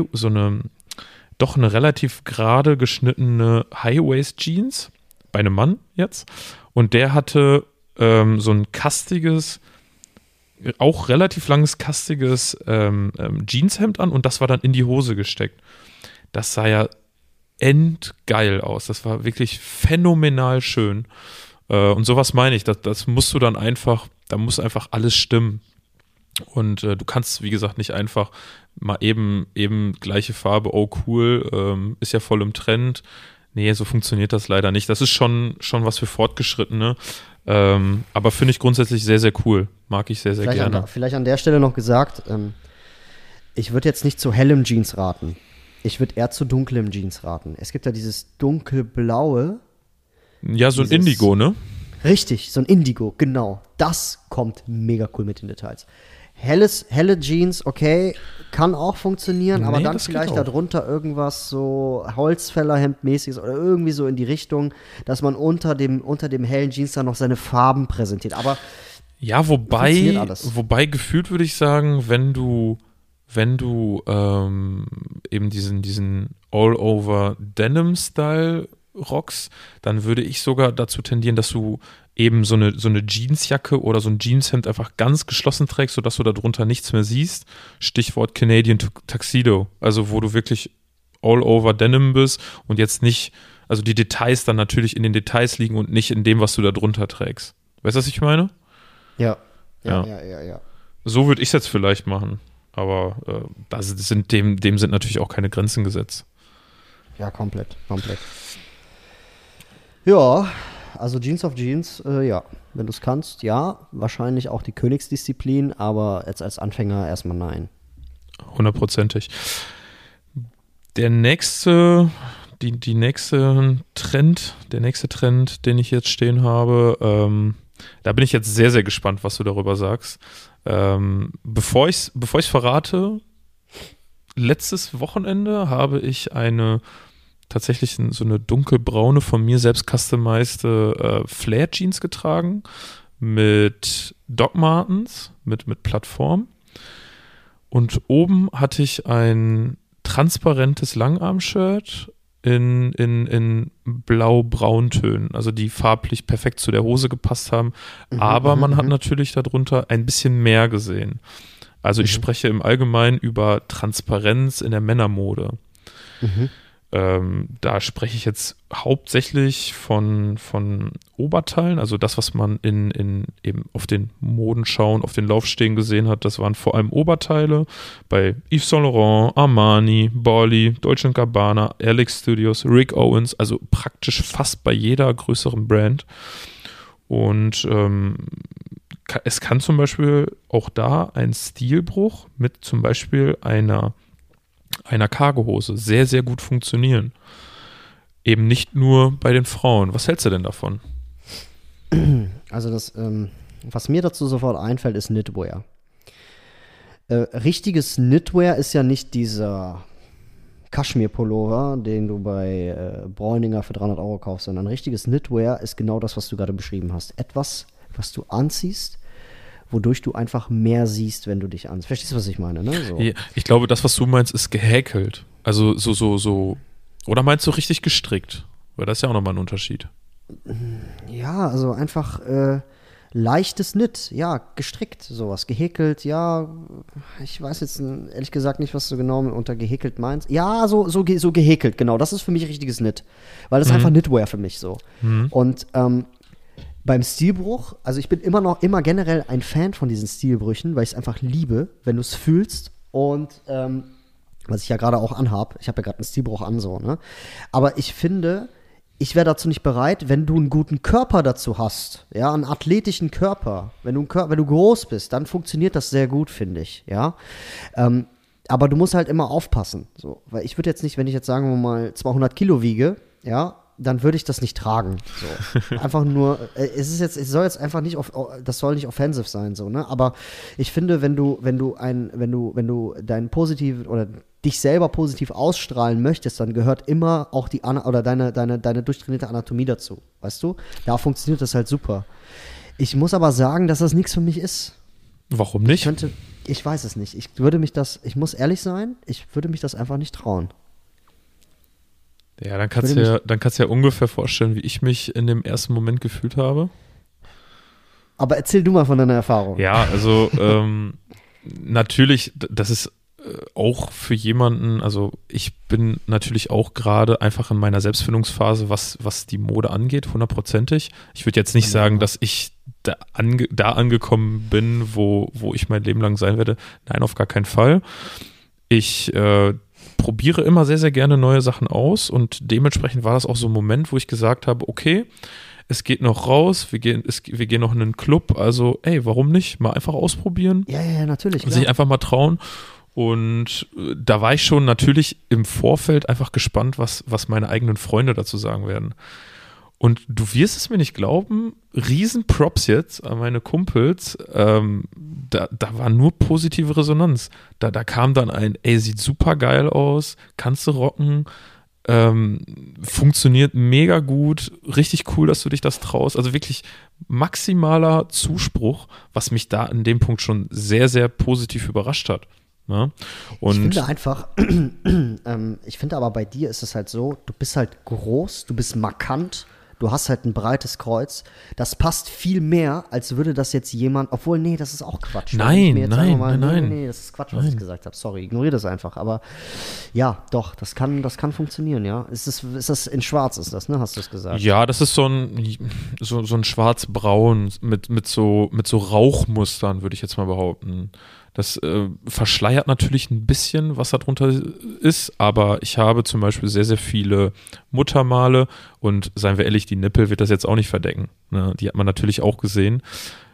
relativ gerade geschnittene High-Waist-Jeans bei einem Mann jetzt. Und der hatte so ein kastiges, auch relativ langes, kastiges Jeanshemd an und das war dann in die Hose gesteckt. Das sah ja endgeil aus. Das war wirklich phänomenal schön. Und sowas meine ich. Das musst du dann einfach, da muss einfach alles stimmen. Und du kannst, wie gesagt, nicht einfach mal eben gleiche Farbe, oh cool, ist ja voll im Trend. Nee, so funktioniert das leider nicht. Das ist schon was für Fortgeschrittene. Aber finde ich grundsätzlich sehr, sehr cool. Mag ich sehr, sehr gerne. Vielleicht an der Stelle noch gesagt, ich würde jetzt nicht zu hellem Jeans raten. Ich würde eher zu dunklem Jeans raten. Es gibt ja dieses dunkelblaue. Ja, so ein Indigo, ne? Richtig, so ein Indigo, genau. Das kommt mega cool mit den Details. Helle Jeans, okay, kann auch funktionieren, aber dann vielleicht darunter irgendwas so Holzfällerhemd-mäßiges oder irgendwie so in die Richtung, dass man unter dem hellen Jeans dann noch seine Farben präsentiert. Aber ja, wobei gefühlt würde ich sagen, wenn du wenn du eben diesen All-Over-Denim-Style rockst, dann würde ich sogar dazu tendieren, dass du eben so eine Jeansjacke oder so ein Jeanshemd einfach ganz geschlossen trägst, sodass du darunter nichts mehr siehst. Stichwort Canadian Tuxedo. Also wo du wirklich All-Over-Denim bist und jetzt nicht, also die Details dann natürlich in den Details liegen und nicht in dem, was du da drunter trägst. Weißt du, was ich meine? Ja. So würde ich es jetzt vielleicht machen. Aber dem sind natürlich auch keine Grenzen gesetzt. Ja, komplett. Ja, also Jeans auf Jeans, ja. Wenn du es kannst, ja. Wahrscheinlich auch die Königsdisziplin, aber jetzt als Anfänger erstmal nein. 100%. Der nächste Trend, den ich jetzt stehen habe, da bin ich jetzt sehr, sehr gespannt, was du darüber sagst. Bevor ich's verrate, letztes Wochenende habe ich tatsächlich so eine dunkelbraune, von mir selbst customized Flare-Jeans getragen mit Doc Martens, mit Plattform. Und oben hatte ich ein transparentes Langarm-Shirt in blau-brauntönen, also die farblich perfekt zu der Hose gepasst haben. Aber man hat natürlich darunter ein bisschen mehr gesehen. Also ich spreche im Allgemeinen über Transparenz in der Männermode. Da spreche ich jetzt hauptsächlich von Oberteilen, also das, was man in eben auf den Modenschauen, auf den Laufstegen gesehen hat, das waren vor allem Oberteile bei Yves Saint Laurent, Armani, Borley, Dolce & Gabbana, Alex Studios, Rick Owens, also praktisch fast bei jeder größeren Brand. Und es kann zum Beispiel auch da ein Stilbruch mit zum Beispiel einer Cargohose sehr, sehr gut funktionieren. Eben nicht nur bei den Frauen. Was hältst du denn davon? Also was mir dazu sofort einfällt, ist Knitwear. Richtiges Knitwear ist ja nicht dieser Kaschmir-Pullover, den du bei Bräuninger für 300 € kaufst, sondern richtiges Knitwear ist genau das, was du gerade beschrieben hast. Etwas, was du anziehst, wodurch du einfach mehr siehst, wenn du dich anziehst. Verstehst du, was ich meine? Ne? So. Ja, ich glaube, das, was du meinst, ist gehäkelt. Also so. Oder meinst du richtig gestrickt? Weil das ist ja auch nochmal ein Unterschied. Ja, also einfach leichtes Knit. Ja, gestrickt, sowas. Gehäkelt, ja. Ich weiß jetzt ehrlich gesagt nicht, was du genau unter gehäkelt meinst. Ja, so gehäkelt, genau. Das ist für mich richtiges Knit. Weil das ist einfach Knitwear für mich so. Und beim Stilbruch, also ich bin immer generell ein Fan von diesen Stilbrüchen, weil ich es einfach liebe, wenn du es fühlst und was ich ja gerade auch anhab, ich habe ja gerade einen Stilbruch an, so, ne? Aber ich finde, ich wäre dazu nicht bereit, wenn du einen guten Körper dazu hast, ja, einen athletischen Körper, wenn du groß bist, dann funktioniert das sehr gut, finde ich, ja. Aber du musst halt immer aufpassen, so, weil ich würde jetzt nicht, wenn ich jetzt sagen wir mal 200 Kilo wiege, ja, dann würde ich das nicht tragen. So. Einfach nur, das soll nicht offensive sein, so, ne? Aber ich finde, wenn du dein positiv oder dich selber positiv ausstrahlen möchtest, dann gehört immer auch deine durchtrainierte Anatomie dazu. Weißt du? Da funktioniert das halt super. Ich muss aber sagen, dass das nichts für mich ist. Warum nicht? Ich weiß es nicht. Ich muss ehrlich sein, ich würde mich das einfach nicht trauen. Ja, dann kannst du ja ungefähr vorstellen, wie ich mich in dem ersten Moment gefühlt habe. Aber erzähl du mal von deiner Erfahrung. Ja, also natürlich, das ist auch für jemanden, also ich bin natürlich auch gerade einfach in meiner Selbstfindungsphase, was die Mode angeht, 100%. Ich würde jetzt nicht sagen, dass ich da angekommen bin, wo ich mein Leben lang sein werde. Nein, auf gar keinen Fall. Ich probiere immer sehr, sehr gerne neue Sachen aus und dementsprechend war das auch so ein Moment, wo ich gesagt habe, okay, es geht noch raus, wir gehen noch in einen Club, also ey, warum nicht? Mal einfach ausprobieren. Ja, natürlich. Sich einfach mal trauen. Und da war ich schon natürlich im Vorfeld einfach gespannt, was meine eigenen Freunde dazu sagen werden. Und du wirst es mir nicht glauben, riesen Props jetzt an meine Kumpels, da war nur positive Resonanz. Da kam dann ey, sieht super geil aus, kannst du rocken, funktioniert mega gut, richtig cool, dass du dich das traust. Also wirklich maximaler Zuspruch, was mich da in dem Punkt schon sehr, sehr positiv überrascht hat. Ne? Und ich finde einfach, ich finde aber bei dir ist es halt so, du bist halt groß, du bist markant, du hast halt ein breites Kreuz. Das passt viel mehr, als würde das jetzt jemand, obwohl, nee, das ist auch Quatsch. Nein, Nee, das ist Quatsch, was ich gesagt habe. Sorry, ignoriere das einfach. Aber ja, doch, das kann funktionieren, ja. Ist das in Schwarz, ist das, ne? Hast du es gesagt? Ja, das ist so ein schwarz-braun mit so Rauchmustern, würde ich jetzt mal behaupten. Das verschleiert natürlich ein bisschen, was da drunter ist, aber ich habe zum Beispiel sehr, sehr viele Muttermale und seien wir ehrlich, die Nippel wird das jetzt auch nicht verdecken. Ne? Die hat man natürlich auch gesehen.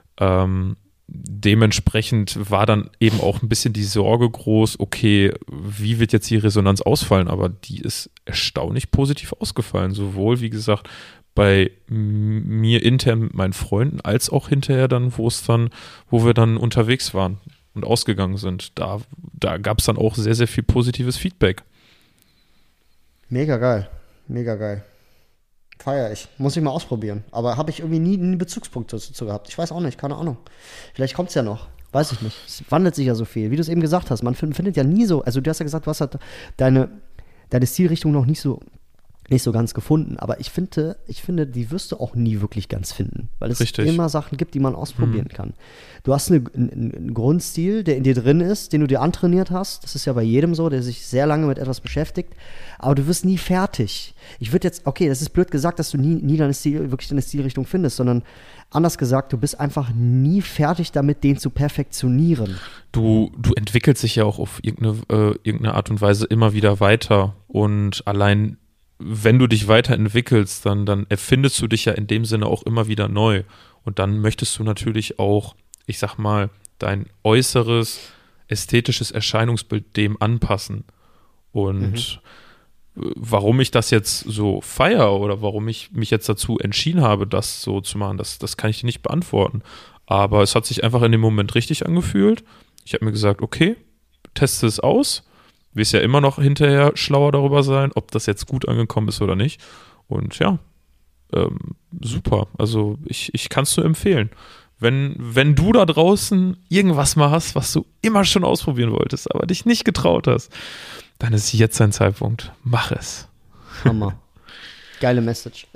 Dementsprechend war dann eben auch ein bisschen die Sorge groß, okay, wie wird jetzt die Resonanz ausfallen? Aber die ist erstaunlich positiv ausgefallen. Sowohl, wie gesagt, bei mir intern mit meinen Freunden, als auch hinterher dann, wo wir dann unterwegs waren und ausgegangen sind. Da gab es dann auch sehr, sehr viel positives Feedback. Mega geil. Mega geil. Feier ich. Muss ich mal ausprobieren. Aber habe ich irgendwie nie einen Bezugspunkt dazu gehabt. Ich weiß auch nicht, keine Ahnung. Vielleicht kommt es ja noch. Weiß ich nicht. Es wandelt sich ja so viel. Wie du es eben gesagt hast, man findet ja nie so, also du hast ja gesagt, du hast halt deine Stilrichtung noch nicht so ganz gefunden, aber ich finde, die wirst du auch nie wirklich ganz finden, weil es immer Sachen gibt, die man ausprobieren kann. Du hast einen Grundstil, der in dir drin ist, den du dir antrainiert hast. Das ist ja bei jedem so, der sich sehr lange mit etwas beschäftigt, aber du wirst nie fertig. Ich würde jetzt, okay, das ist blöd gesagt, dass du nie wirklich deine Stilrichtung findest, sondern anders gesagt, du bist einfach nie fertig damit, den zu perfektionieren. Du entwickelst dich ja auch auf irgendeine Art und Weise immer wieder weiter und allein wenn du dich weiterentwickelst, dann erfindest du dich ja in dem Sinne auch immer wieder neu. Und dann möchtest du natürlich auch, ich sag mal, dein äußeres, ästhetisches Erscheinungsbild dem anpassen. Und warum ich das jetzt so feiere oder warum ich mich jetzt dazu entschieden habe, das so zu machen, das kann ich dir nicht beantworten. Aber es hat sich einfach in dem Moment richtig angefühlt. Ich habe mir gesagt, okay, teste es aus. Wirst ja immer noch hinterher schlauer darüber sein, ob das jetzt gut angekommen ist oder nicht. Und ja, super. Also ich kann es nur empfehlen. Wenn du da draußen irgendwas mal hast, was du immer schon ausprobieren wolltest, aber dich nicht getraut hast, dann ist jetzt dein Zeitpunkt. Mach es. Hammer. Geile Message.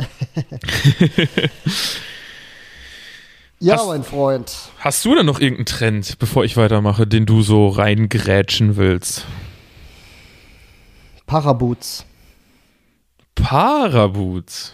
Ja, mein Freund. Hast du denn noch irgendeinen Trend, bevor ich weitermache, den du so reingrätschen willst? Paraboots. Paraboots?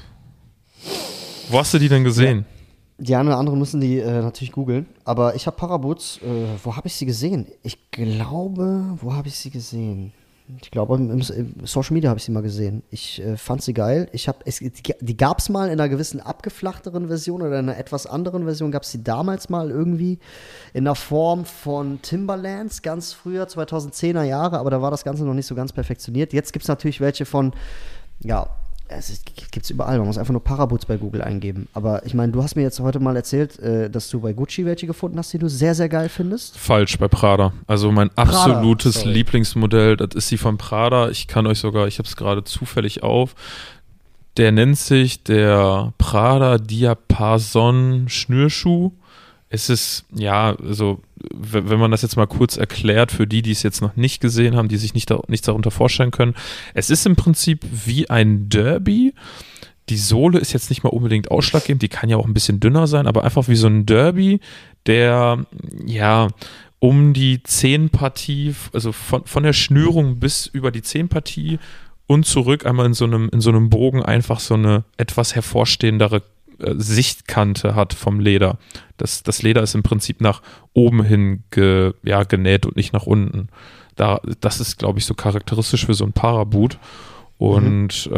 Wo hast du die denn gesehen? Ja. Die einen oder anderen müssen die natürlich googeln. Aber ich habe Paraboots, wo habe ich sie gesehen? Ich glaube, wo habe ich sie gesehen? Ich glaube, im Social Media habe ich sie mal gesehen. Ich fand sie geil. Die gab es mal in einer gewissen abgeflachteren Version oder in einer etwas anderen Version. Gab es die damals mal irgendwie in der Form von Timberlands, ganz früher, 2010er Jahre. Aber da war das Ganze noch nicht so ganz perfektioniert. Jetzt gibt es natürlich welche von, ja, es gibt es überall. Man muss einfach nur Paraboots bei Google eingeben. Aber ich meine, du hast mir jetzt heute mal erzählt, dass du bei Gucci welche gefunden hast, die du sehr, sehr geil findest. Falsch, bei Prada. Also mein absolutes Lieblingsmodell, das ist die von Prada. Ich habe es gerade zufällig auf. Der nennt sich der Prada Diapason Schnürschuh. Es ist, ja, also wenn man das jetzt mal kurz erklärt, für die es jetzt noch nicht gesehen haben, die sich nichts darunter vorstellen können. Es ist im Prinzip wie ein Derby. Die Sohle ist jetzt nicht mal unbedingt ausschlaggebend, die kann ja auch ein bisschen dünner sein, aber einfach wie so ein Derby, der, ja, um die Zehenpartie, also von der Schnürung bis über die Zehenpartie und zurück einmal in so einem Bogen einfach so eine etwas hervorstehendere Sichtkante hat vom Leder. Das Leder ist im Prinzip nach oben hin genäht und nicht nach unten. Das ist, glaube ich, so charakteristisch für so ein Paraboot. Und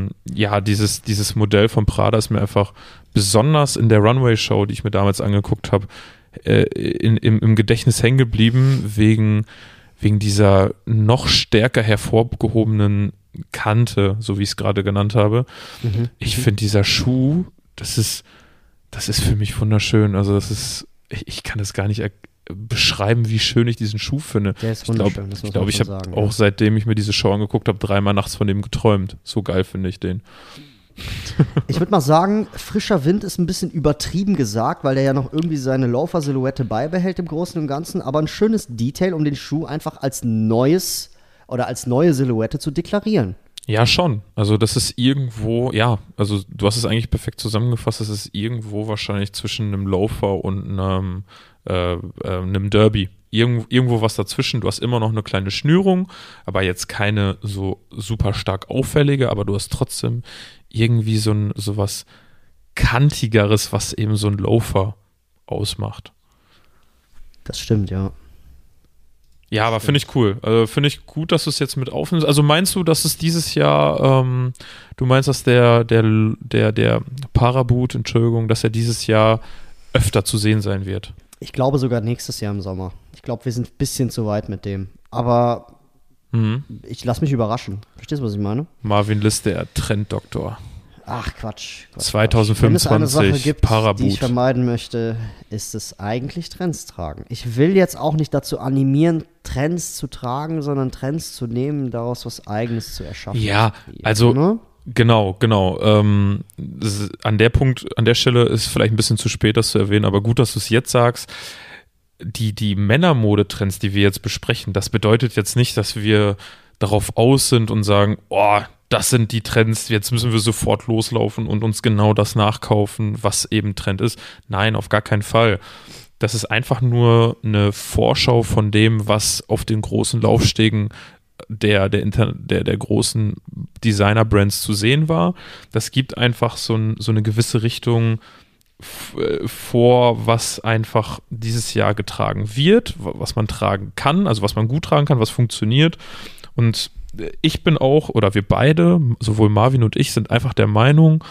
dieses Modell von Prada ist mir einfach besonders in der Runway-Show, die ich mir damals angeguckt habe, im Gedächtnis hängen geblieben, wegen dieser noch stärker hervorgehobenen Kante, so wie ich es gerade genannt habe. Ich finde, dieser Schuh, das ist für mich wunderschön. Also ich kann das gar nicht beschreiben, wie schön ich diesen Schuh finde. Der ist wunderschön, ich glaube, ich habe auch, seitdem ich mir diese Show angeguckt habe, 3-mal nachts von dem geträumt. So geil finde ich den. Ich würde mal sagen, frischer Wind ist ein bisschen übertrieben gesagt, weil der ja noch irgendwie seine Loafer-Silhouette beibehält im Großen und Ganzen, aber ein schönes Detail, um den Schuh einfach als neues oder als neue Silhouette zu deklarieren. Ja, schon. Also das ist irgendwo, ja, also du hast es eigentlich perfekt zusammengefasst, das ist irgendwo wahrscheinlich zwischen einem Loafer und einem Derby. Irgendwo was dazwischen. Du hast immer noch eine kleine Schnürung, aber jetzt keine so super stark auffällige, aber du hast trotzdem irgendwie so was Kantigeres, was eben so ein Loafer ausmacht. Das stimmt, ja. Ja, aber finde ich cool. Also finde ich gut, dass du es jetzt mit aufnimmst. Also meinst du, dass es dieses Jahr, du meinst, dass der Paraboot, Entschuldigung, dass er dieses Jahr öfter zu sehen sein wird? Ich glaube sogar nächstes Jahr im Sommer. Ich glaube, wir sind ein bisschen zu weit mit dem. Aber ich lasse mich überraschen. Verstehst du, was ich meine? Marvin Liss, der Trenddoktor. Ach, Quatsch. 2025, Wenn es eine Sache gibt, Paraboot. die ich vermeiden möchte, ist es eigentlich Trends tragen. Ich will jetzt auch nicht dazu animieren, Trends zu tragen, sondern Trends zu nehmen, daraus was Eigenes zu erschaffen. Ja, also ne? Genau. An der Stelle ist vielleicht ein bisschen zu spät, das zu erwähnen, aber gut, dass du es jetzt sagst. Die Männermodetrends, die wir jetzt besprechen, das bedeutet jetzt nicht, dass wir darauf aus sind und sagen, oh, das sind die Trends, jetzt müssen wir sofort loslaufen und uns genau das nachkaufen, was eben Trend ist. Nein, auf gar keinen Fall. Das ist einfach nur eine Vorschau von dem, was auf den großen Laufstegen der großen Designer-Brands zu sehen war. Das gibt einfach so eine gewisse Richtung vor, was einfach dieses Jahr getragen wird, was man tragen kann, also was man gut tragen kann, was funktioniert. Und ich bin auch, oder wir beide, sowohl Marvin und ich, sind einfach der Meinung,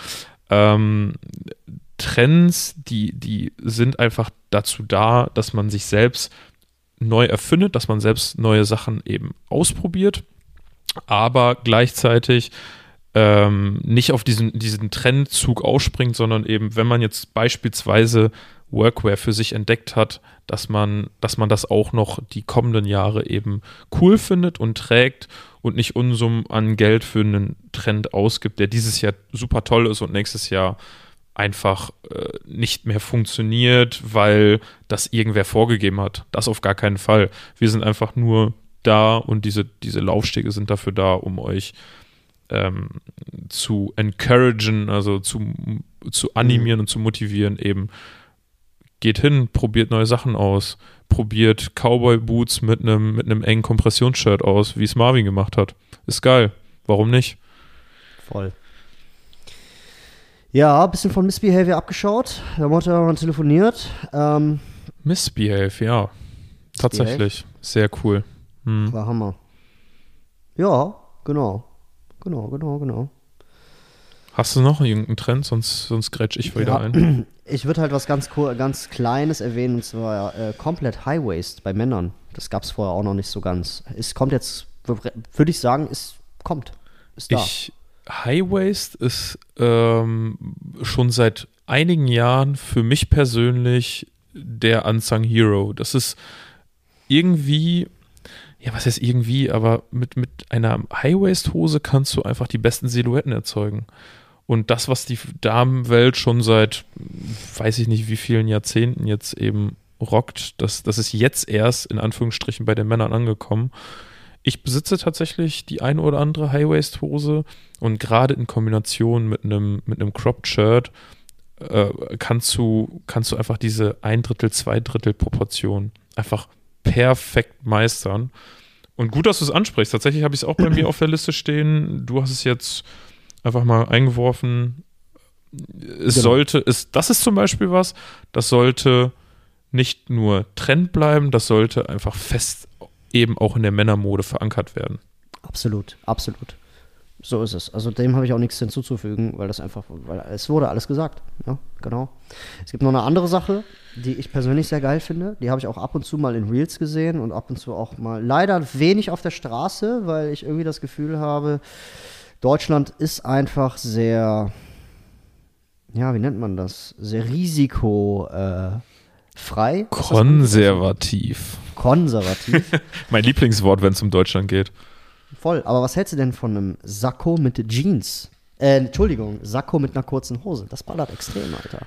Trends, die sind einfach dazu da, dass man sich selbst neu erfindet, dass man selbst neue Sachen eben ausprobiert, aber gleichzeitig nicht auf diesen Trendzug aufspringt, sondern eben, wenn man jetzt beispielsweise Workwear für sich entdeckt hat, dass man das auch noch die kommenden Jahre eben cool findet und trägt und nicht Unsummen an Geld für einen Trend ausgibt, der dieses Jahr super toll ist und nächstes Jahr einfach nicht mehr funktioniert, weil das irgendwer vorgegeben hat. Das auf gar keinen Fall. Wir sind einfach nur da und diese Laufstege sind dafür da, um euch zu encouragen, also zu animieren und zu motivieren eben. Geht hin, probiert neue Sachen aus, probiert Cowboy-Boots mit einem engen Kompressionsshirt aus, wie es Marvin gemacht hat. Ist geil. Warum nicht? Voll. Ja, ein bisschen von Misbehave abgeschaut. Da haben wir heute telefoniert. Misbehave, ja. Tatsächlich. Sehr cool. War Hammer. Ja, genau. Hast du noch irgendeinen Trend? Sonst grätsch ich wieder ein. Ich würde halt was ganz Kleines erwähnen, und zwar komplett High Waist bei Männern. Das gab es vorher auch noch nicht so ganz. Es kommt jetzt, würde ich sagen, ist da. High Waist ist schon seit einigen Jahren für mich persönlich der Unsung Hero. Das ist irgendwie, ja, was heißt irgendwie, aber mit einer High-Waist-Hose kannst du einfach die besten Silhouetten erzeugen. Und das, was die Damenwelt schon seit, weiß ich nicht wie vielen Jahrzehnten jetzt eben rockt, das ist jetzt erst in Anführungsstrichen bei den Männern angekommen. Ich besitze tatsächlich die eine oder andere High-Waist-Hose und gerade in Kombination mit einem Cropped-Shirt kannst du einfach diese 1/3, 2/3 Proportion einfach perfekt meistern. Und gut, dass du es ansprichst. Tatsächlich habe ich es auch bei mir auf der Liste stehen. Du hast es jetzt einfach mal eingeworfen. Das ist zum Beispiel was, das sollte nicht nur Trend bleiben, das sollte einfach fest eben auch in der Männermode verankert werden. Absolut. So ist es. Also dem habe ich auch nichts hinzuzufügen, weil es wurde alles gesagt. Ja, genau. Es gibt noch eine andere Sache, die ich persönlich sehr geil finde. Die habe ich auch ab und zu mal in Reels gesehen und ab und zu auch mal leider wenig auf der Straße, weil ich irgendwie das Gefühl habe, Deutschland ist einfach sehr, ja, wie nennt man das? Sehr risikofrei. Konservativ. Mein Lieblingswort, wenn es um Deutschland geht. Voll, aber was hältst du denn von einem Sakko mit Jeans? Entschuldigung, Sakko mit einer kurzen Hose. Das ballert extrem, Alter.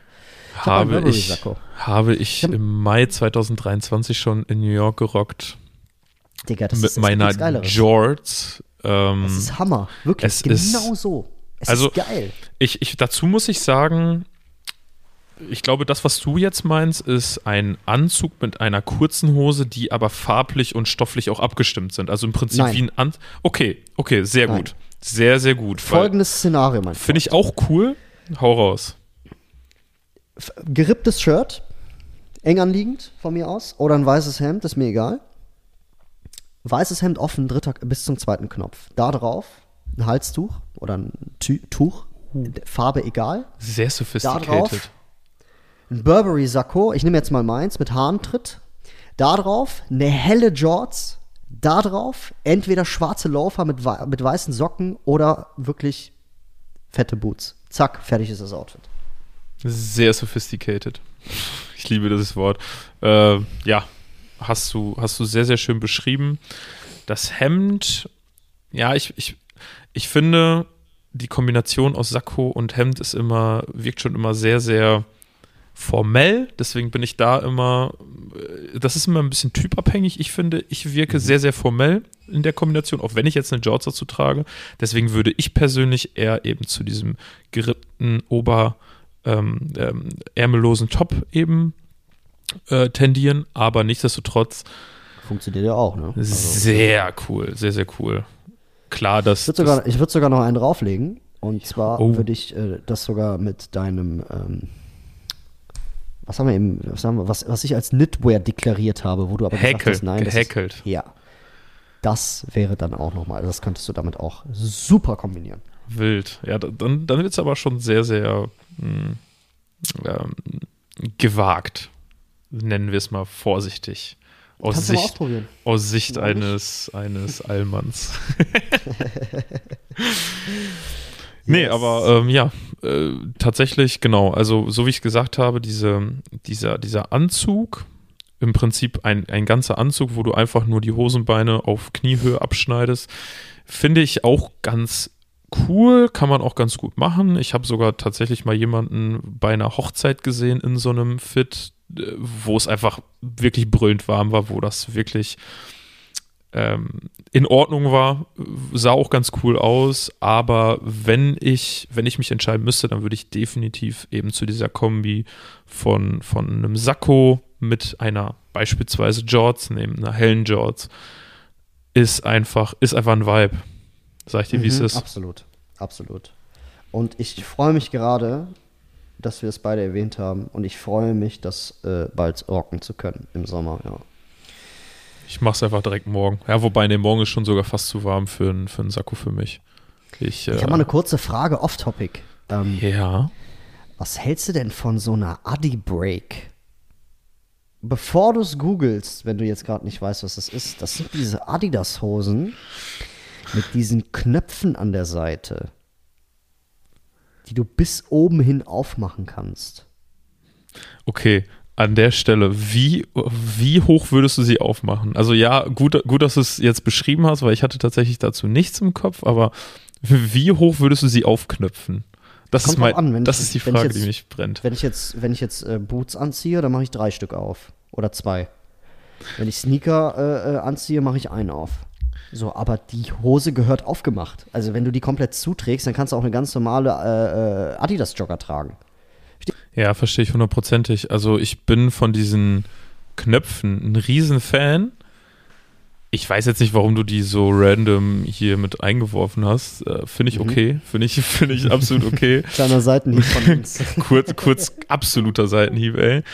Habe ich im Mai 2023 schon in New York gerockt. Digga, das mit ist meiner Jorts. Das ist Hammer. Wirklich, genau so. Es ist geil. Dazu muss ich sagen, ich glaube, das, was du jetzt meinst, ist ein Anzug mit einer kurzen Hose, die aber farblich und stofflich auch abgestimmt sind. Also im Prinzip wie ein Anzug. Okay, sehr gut. Sehr, sehr gut. Folgendes Szenario, mein Freund. Finde ich auch cool. Hau raus. Geripptes Shirt, eng anliegend von mir aus, oder ein weißes Hemd, ist mir egal. Weißes Hemd offen, bis zum zweiten Knopf. Da drauf ein Halstuch oder ein Tuch, Farbe egal. Sehr sophisticated. Da drauf ein Burberry-Sakko, ich nehme jetzt mal meins, mit Hahntritt. Da drauf eine helle Jorts. Da drauf entweder schwarze Loafer mit weißen Socken oder wirklich fette Boots. Zack, fertig ist das Outfit. Sehr sophisticated. Ich liebe dieses Wort. Ja, hast du sehr, sehr schön beschrieben. Das Hemd, ja, ich finde, die Kombination aus Sakko und Hemd wirkt schon immer sehr, sehr formell. Deswegen bin ich da immer, das ist immer ein bisschen typabhängig. Ich finde, ich wirke sehr, sehr formell in der Kombination, auch wenn ich jetzt eine Jorts dazu trage. Deswegen würde ich persönlich eher eben zu diesem gerippten ärmellosen Top eben tendieren, aber nichtsdestotrotz funktioniert ja auch, ne? Sehr cool, sehr, sehr cool. Klar, dass ich würde sogar noch einen drauflegen, und zwar würde ich das sogar mit deinem was ich als Knitwear deklariert habe, wo du aber gesagt hast, nein, gehäkelt. Ja. Das wäre dann auch nochmal, also das könntest du damit auch super kombinieren. Wild. Ja, dann wird es aber schon sehr, sehr gewagt. Nennen wir es mal vorsichtig. Aus Sicht eines Allmanns. Nee, aber tatsächlich, genau. Also, so wie ich gesagt habe, dieser Anzug, im Prinzip ein ganzer Anzug, wo du einfach nur die Hosenbeine auf Kniehöhe abschneidest, finde ich auch ganz cool, kann man auch ganz gut machen. Ich habe sogar tatsächlich mal jemanden bei einer Hochzeit gesehen in so einem Fit, wo es einfach wirklich brüllend warm war, wo das wirklich in Ordnung war, sah auch ganz cool aus, aber wenn ich mich entscheiden müsste, dann würde ich definitiv eben zu dieser Kombi von einem Sakko mit einer beispielsweise Jorts nehmen, einer hellen Jorts, ist einfach ein Vibe. Sag ich dir, wie es ist. Absolut, absolut. Und ich freue mich gerade, dass wir es beide erwähnt haben, und ich freue mich, das bald rocken zu können im Sommer, ja. Ich mach's einfach direkt morgen. Ja, wobei, morgen ist schon sogar fast zu warm für einen Sakko für mich. Ich habe mal eine kurze Frage, off-topic. Ja. Was hältst du denn von so einer Adi-Break? Bevor du es googelst, wenn du jetzt gerade nicht weißt, was das sind diese Adidas-Hosen mit diesen Knöpfen an der Seite, die du bis oben hin aufmachen kannst. Okay, an der Stelle, wie hoch würdest du sie aufmachen? Also ja, gut, dass du es jetzt beschrieben hast, weil ich hatte tatsächlich dazu nichts im Kopf, aber wie hoch würdest du sie aufknöpfen? Das ist die Frage, die mich brennt. Wenn ich jetzt Boots anziehe, dann mache ich 3 Stück auf. Oder 2. Wenn ich Sneaker anziehe, mache ich einen auf. So, aber die Hose gehört aufgemacht. Also wenn du die komplett zuträgst, dann kannst du auch eine ganz normale Adidas-Jogger tragen. Ja, verstehe ich 100%. Also ich bin von diesen Knöpfen ein Riesenfan. Ich weiß jetzt nicht, warum du die so random hier mit eingeworfen hast. Finde ich okay. Finde ich absolut okay. Kleiner Seitenhieb von uns. kurz absoluter Seitenhieb, ey.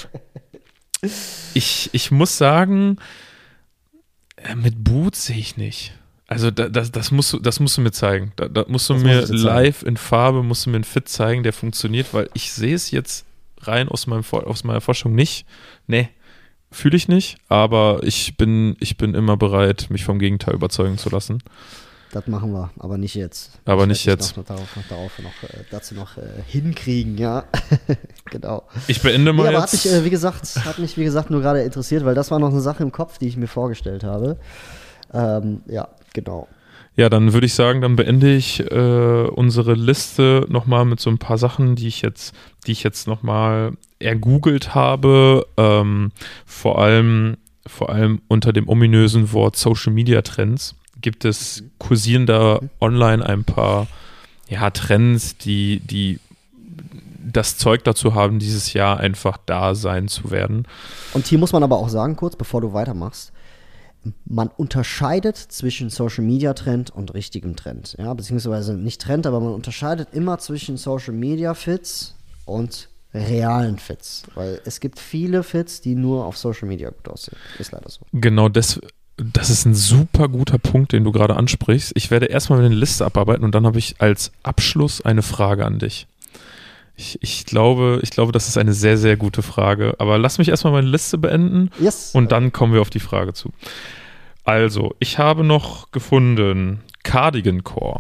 Ich muss sagen, mit Boots sehe ich nicht. Also das musst du mir zeigen. Da musst du mir live in Farbe, musst du mir einen Fit zeigen, der funktioniert, weil ich sehe es jetzt rein aus meiner Forschung nicht. Nee, fühle ich nicht, aber ich bin immer bereit, mich vom Gegenteil überzeugen zu lassen. Das machen wir, aber nicht jetzt. Aber nicht jetzt. Dazu noch hinkriegen, ja. Genau. Ich beende mal aber jetzt. Hat mich, wie gesagt, nur gerade interessiert, weil das war noch eine Sache im Kopf, die ich mir vorgestellt habe. Ja, genau. Ja, dann würde ich sagen, dann beende ich unsere Liste nochmal mit so ein paar Sachen, die ich jetzt nochmal ergoogelt habe, vor allem unter dem ominösen Wort Social Media Trends kursieren da online ein paar Trends, die das Zeug dazu haben, dieses Jahr einfach da sein zu werden. Und hier muss man aber auch sagen, kurz bevor du weitermachst, man unterscheidet zwischen Social Media Trend und richtigem Trend. Ja, beziehungsweise nicht Trend, aber man unterscheidet immer zwischen Social Media Fits und realen Fits. Weil es gibt viele Fits, die nur auf Social Media gut aussehen. Ist leider so. Genau, das ist ein super guter Punkt, den du gerade ansprichst. Ich werde erstmal eine Liste abarbeiten und dann habe ich als Abschluss eine Frage an dich. Ich glaube, das ist eine sehr, sehr gute Frage. Aber lass mich erstmal meine Liste beenden und dann kommen wir auf die Frage zu. Also, ich habe noch gefunden Cardigan Core.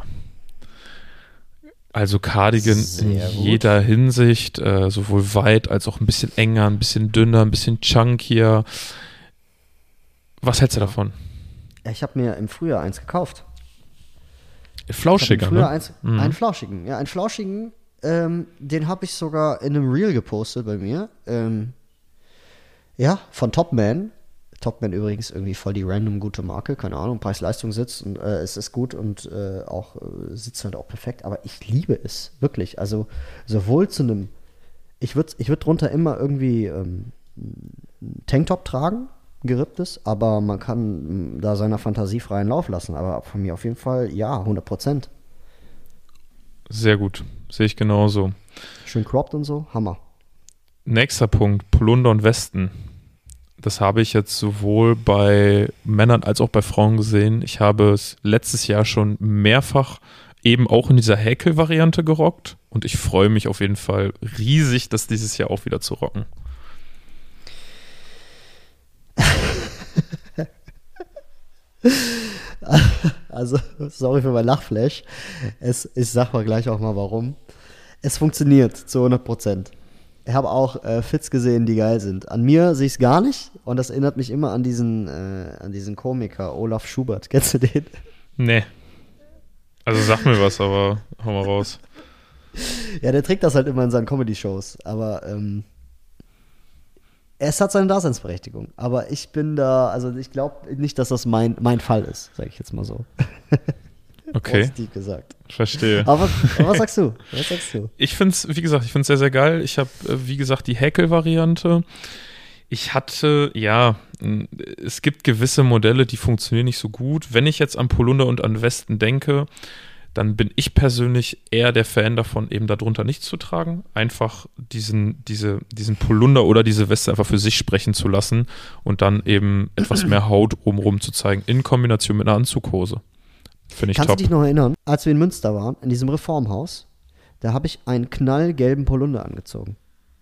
Also Cardigan in jeder Hinsicht, sowohl weit als auch ein bisschen enger, ein bisschen dünner, ein bisschen chunkier. Was hältst du davon? Ich habe mir im Frühjahr eins gekauft. Flauschiger, ne? Einen flauschigen. Ja, einen flauschigen. Den habe ich sogar in einem Reel gepostet bei mir. Von Topman. Topman übrigens irgendwie voll die random gute Marke. Keine Ahnung, Preis-Leistung sitzt und es ist gut und auch sitzt halt auch perfekt. Aber ich liebe es, wirklich. Also sowohl zu einem, ich würd drunter immer irgendwie Tanktop tragen, geripptes, aber man kann da seiner Fantasie freien Lauf lassen. Aber von mir auf jeden Fall, ja, 100%. Sehr gut, sehe ich genauso. Schön cropped und so, Hammer. Nächster Punkt, Polunder und Westen. Das habe ich jetzt sowohl bei Männern als auch bei Frauen gesehen. Ich habe es letztes Jahr schon mehrfach eben auch in dieser Häkel-Variante gerockt und ich freue mich auf jeden Fall riesig, das dieses Jahr auch wieder zu rocken. Also, sorry für mein Lachflash. Ich sag mal gleich auch mal warum. Es funktioniert zu 100%. Ich habe auch Fits gesehen, die geil sind. An mir sehe ich es gar nicht und das erinnert mich immer an diesen Komiker Olaf Schubert. Kennst du den? Nee. Also sag mir was, aber hau mal raus. Ja, der trägt das halt immer in seinen Comedy-Shows, aber es hat seine Daseinsberechtigung. Aber ich bin da, also ich glaube nicht, dass das mein Fall ist, sage ich jetzt mal so. Okay. Positiv gesagt. Verstehe. Aber was sagst du? Was sagst du? Ich finde es, wie gesagt, sehr, sehr geil. Ich habe, wie gesagt, die Häkel-Variante. Ich hatte, es gibt gewisse Modelle, die funktionieren nicht so gut. Wenn ich jetzt an Polunder und an Westen denke, dann bin ich persönlich eher der Fan davon, eben darunter nichts zu tragen. Einfach diesen Polunder oder diese Weste einfach für sich sprechen zu lassen und dann eben etwas mehr Haut obenrum zu zeigen, in Kombination mit einer Anzughose. Finde ich top. Kannst du dich noch erinnern, als wir in Münster waren, in diesem Reformhaus, da habe ich einen knallgelben Polunder angezogen.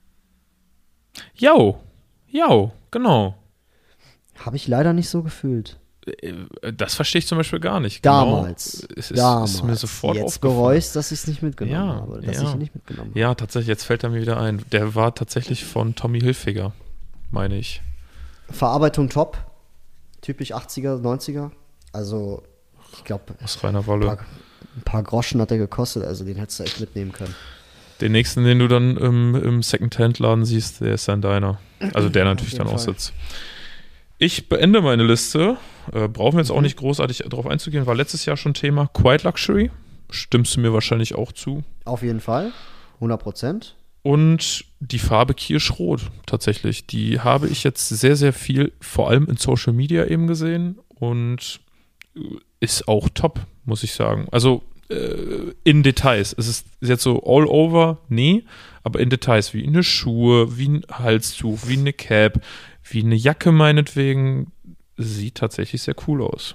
Jau, genau. Habe ich leider nicht so gefühlt. Das verstehe ich zum Beispiel gar nicht. Damals. Genau. Ist mir sofort jetzt aufgefallen. bereue ich, dass ich es nicht mitgenommen habe. Ich ihn nicht mitgenommen habe. Ja, tatsächlich, jetzt fällt er mir wieder ein. Der war tatsächlich von Tommy Hilfiger, meine ich. Verarbeitung top. Typisch 80er, 90er. Also, ich glaube, aus reiner Wolle. Ein paar Groschen hat er gekostet, also den hättest du echt mitnehmen können. Den nächsten, den du dann im Second-Hand-Laden siehst, der ist dann deiner. Also der natürlich dann auch sitzt. Ich beende meine Liste. Brauchen wir jetzt auch nicht großartig drauf einzugehen. War letztes Jahr schon Thema. Quiet Luxury. Stimmst du mir wahrscheinlich auch zu? Auf jeden Fall. 100%. Und die Farbe Kirschrot tatsächlich. Die habe ich jetzt sehr, sehr viel, vor allem in Social Media eben gesehen. Und ist auch top, muss ich sagen. Also in Details. Es ist jetzt so all over, nee, aber in Details, wie eine Schuhe, wie ein Halstuch, wie eine Cap, wie eine Jacke meinetwegen, sieht tatsächlich sehr cool aus.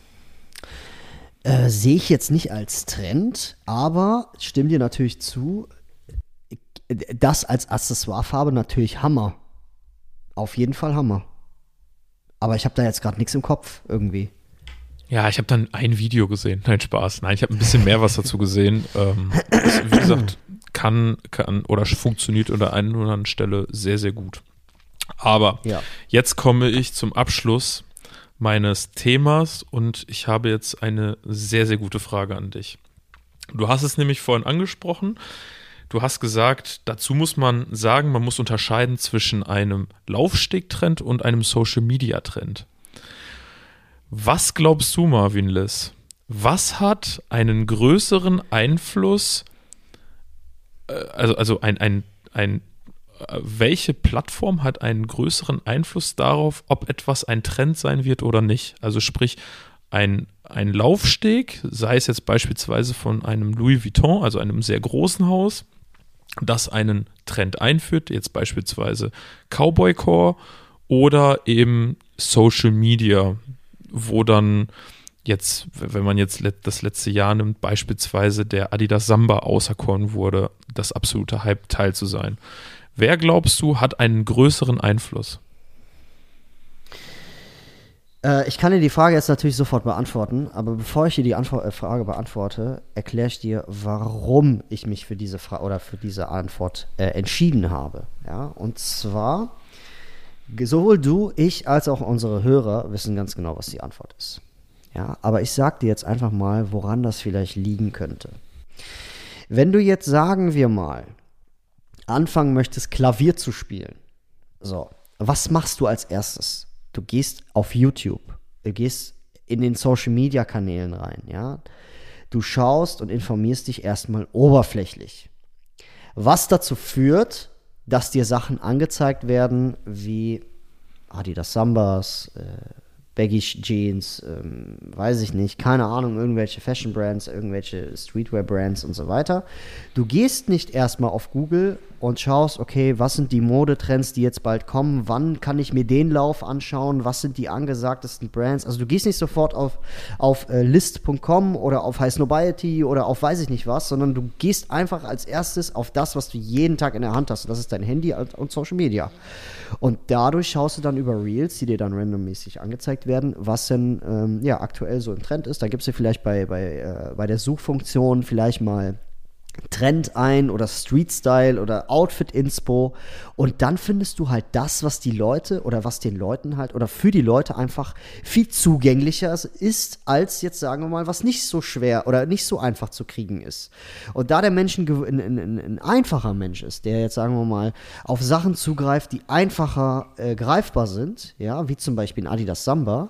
Sehe ich jetzt nicht als Trend, aber stimme dir natürlich zu, das als Accessoirefarbe natürlich Hammer. Auf jeden Fall Hammer. Aber ich habe da jetzt gerade nichts im Kopf irgendwie. Ja, ich habe dann ein Video gesehen. Nein, Spaß. Nein, ich habe ein bisschen mehr was dazu gesehen. Das, wie gesagt, kann oder funktioniert an der einen oder anderen Stelle sehr, sehr gut. Aber jetzt komme ich zum Abschluss meines Themas und ich habe jetzt eine sehr, sehr gute Frage an dich. Du hast es nämlich vorhin angesprochen. Du hast gesagt, dazu muss man sagen, man muss unterscheiden zwischen einem Laufstegtrend und einem Social-Media-Trend. Was glaubst du, Marvin Liss? Was hat einen größeren Einfluss, welche Plattform hat einen größeren Einfluss darauf, ob etwas ein Trend sein wird oder nicht? Also sprich, ein Laufsteg, sei es jetzt beispielsweise von einem Louis Vuitton, also einem sehr großen Haus, das einen Trend einführt, jetzt beispielsweise Cowboy-Core oder eben Social Media, wo dann jetzt, wenn man jetzt das letzte Jahr nimmt, beispielsweise der Adidas Samba auserkoren wurde, das absolute Hype-Teil zu sein. Wer, glaubst du, hat einen größeren Einfluss? Ich kann dir die Frage jetzt natürlich sofort beantworten, aber bevor ich dir die Frage beantworte, erkläre ich dir, warum ich mich für diese für diese Antwort entschieden habe. Ja? Und zwar, sowohl du, ich als auch unsere Hörer wissen ganz genau, was die Antwort ist. Ja? Aber ich sage dir jetzt einfach mal, woran das vielleicht liegen könnte. Wenn du jetzt, sagen wir mal, anfangen möchtest, Klavier zu spielen, so, was machst du als erstes? Du gehst auf YouTube, du gehst in den Social-Media-Kanälen rein, ja. Du schaust und informierst dich erstmal oberflächlich. Was dazu führt, dass dir Sachen angezeigt werden wie Adidas Sambas, Baggy Jeans, weiß ich nicht, keine Ahnung, irgendwelche Fashion-Brands, irgendwelche Streetwear-Brands und so weiter. Du gehst nicht erstmal auf Google und schaust, okay, was sind die Modetrends, die jetzt bald kommen, wann kann ich mir den Lauf anschauen, was sind die angesagtesten Brands. Also du gehst nicht sofort auf list.com oder auf Highsnobiety oder auf weiß ich nicht was, sondern du gehst einfach als erstes auf das, was du jeden Tag in der Hand hast. Und das ist dein Handy und Social Media. Und dadurch schaust du dann über Reels, die dir dann randommäßig angezeigt werden, was denn aktuell so im Trend ist. Da gibst du vielleicht bei der Suchfunktion vielleicht mal Trend ein oder Street Style oder Outfit Inspo und dann findest du halt das, was die Leute oder was den Leuten halt oder für die Leute einfach viel zugänglicher ist, als jetzt sagen wir mal, was nicht so schwer oder nicht so einfach zu kriegen ist. Und da der Mensch ein einfacher Mensch ist, der jetzt sagen wir mal auf Sachen zugreift, die einfacher greifbar sind, ja, wie zum Beispiel ein Adidas Samba,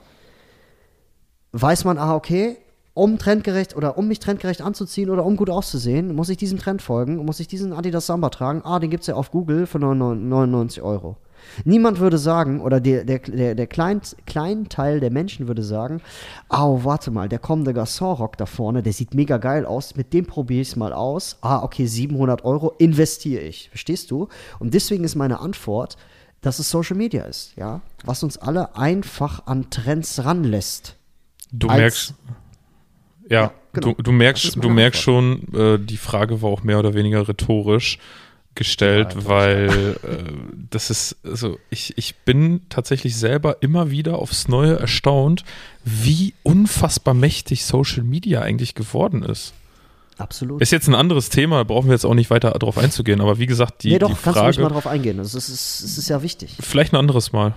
weiß man, okay, um mich trendgerecht anzuziehen oder um gut auszusehen, muss ich diesem Trend folgen, muss ich diesen Adidas Samba tragen. Den gibt es ja auf Google für 99 €. Niemand würde sagen, oder der kleine Teil der Menschen würde sagen, warte mal, der kommende Garçon-Rock da vorne, der sieht mega geil aus, mit dem probiere ich es mal aus. Okay, 700 € investiere ich. Verstehst du? Und deswegen ist meine Antwort, dass es Social Media ist, ja, was uns alle einfach an Trends ranlässt. Du merkst... Ja, genau. du merkst schon, die Frage war auch mehr oder weniger rhetorisch gestellt, ja, weil das ist, also ich bin tatsächlich selber immer wieder aufs Neue erstaunt, wie unfassbar mächtig Social Media eigentlich geworden ist. Absolut. Ist jetzt ein anderes Thema, brauchen wir jetzt auch nicht weiter drauf einzugehen, aber wie gesagt, die Frage... kannst du nicht mal drauf eingehen, das ist ja wichtig. Vielleicht ein anderes Mal.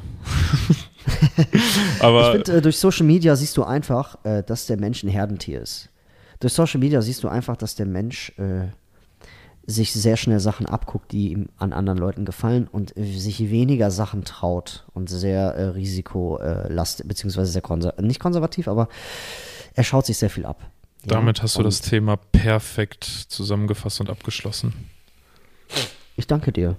Aber ich finde, durch Social Media siehst du einfach, dass der Mensch ein Herdentier ist. Durch Social Media siehst du einfach, dass der Mensch sich sehr schnell Sachen abguckt, die ihm an anderen Leuten gefallen und sich weniger Sachen traut und sehr risikolastig, beziehungsweise sehr nicht konservativ, aber er schaut sich sehr viel ab. Ja? Damit hast du das Thema perfekt zusammengefasst und abgeschlossen. Ich danke dir.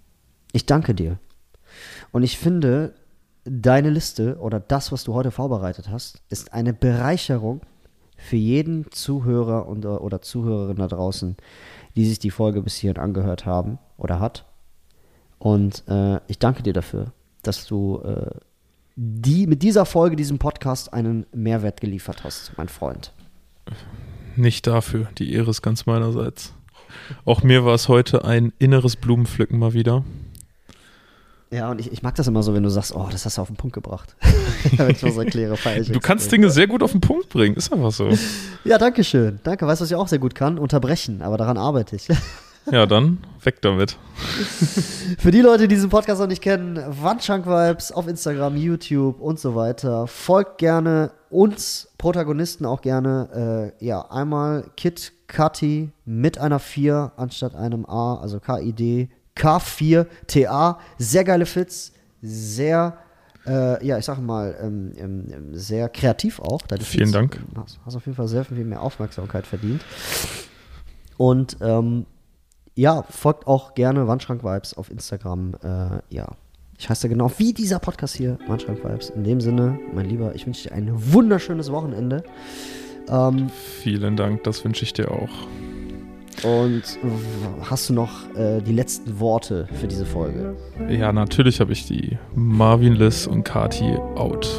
Und ich finde, deine Liste oder das, was du heute vorbereitet hast, ist eine Bereicherung für jeden Zuhörer oder Zuhörerin da draußen, die sich die Folge bis hierhin angehört haben oder hat. Und ich danke dir dafür, dass du mit dieser Folge, diesem Podcast, einen Mehrwert geliefert hast, mein Freund. Nicht dafür, die Ehre ist ganz meinerseits. Auch mir war es heute ein inneres Blumenpflücken mal wieder. Ja, und ich mag das immer so, wenn du sagst, das hast du auf den Punkt gebracht. Wenn ich was erkläre, feiere ich. Du kannst Dinge sehr gut auf den Punkt bringen, ist einfach so. Ja, danke schön. Danke, weißt du, was ich auch sehr gut kann? Unterbrechen, aber daran arbeite ich. Ja, dann weg damit. Für die Leute, die diesen Podcast noch nicht kennen, Wandschrank-Vibes auf Instagram, YouTube und so weiter. Folgt gerne uns, Protagonisten auch gerne. Einmal Kid Kati mit einer 4 anstatt einem A, also KID, K4TA. Sehr geile Fits, sehr ich sag mal, sehr kreativ auch. Vielen Dank. Hast auf jeden Fall sehr viel mehr Aufmerksamkeit verdient. Und folgt auch gerne Wandschrank-Vibes auf Instagram. Ich heiße genau wie dieser Podcast hier, Wandschrank-Vibes. In dem Sinne, mein Lieber, ich wünsche dir ein wunderschönes Wochenende. Vielen Dank, das wünsche ich dir auch. Und hast du noch die letzten Worte für diese Folge? Ja, natürlich habe ich die. Marvin, Liz und Kati out.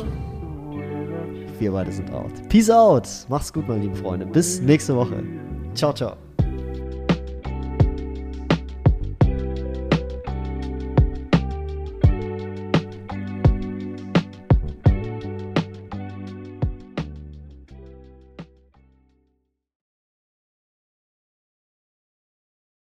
Wir beide sind out. Peace out. Macht's gut, meine lieben Freunde. Bis nächste Woche. Ciao, ciao.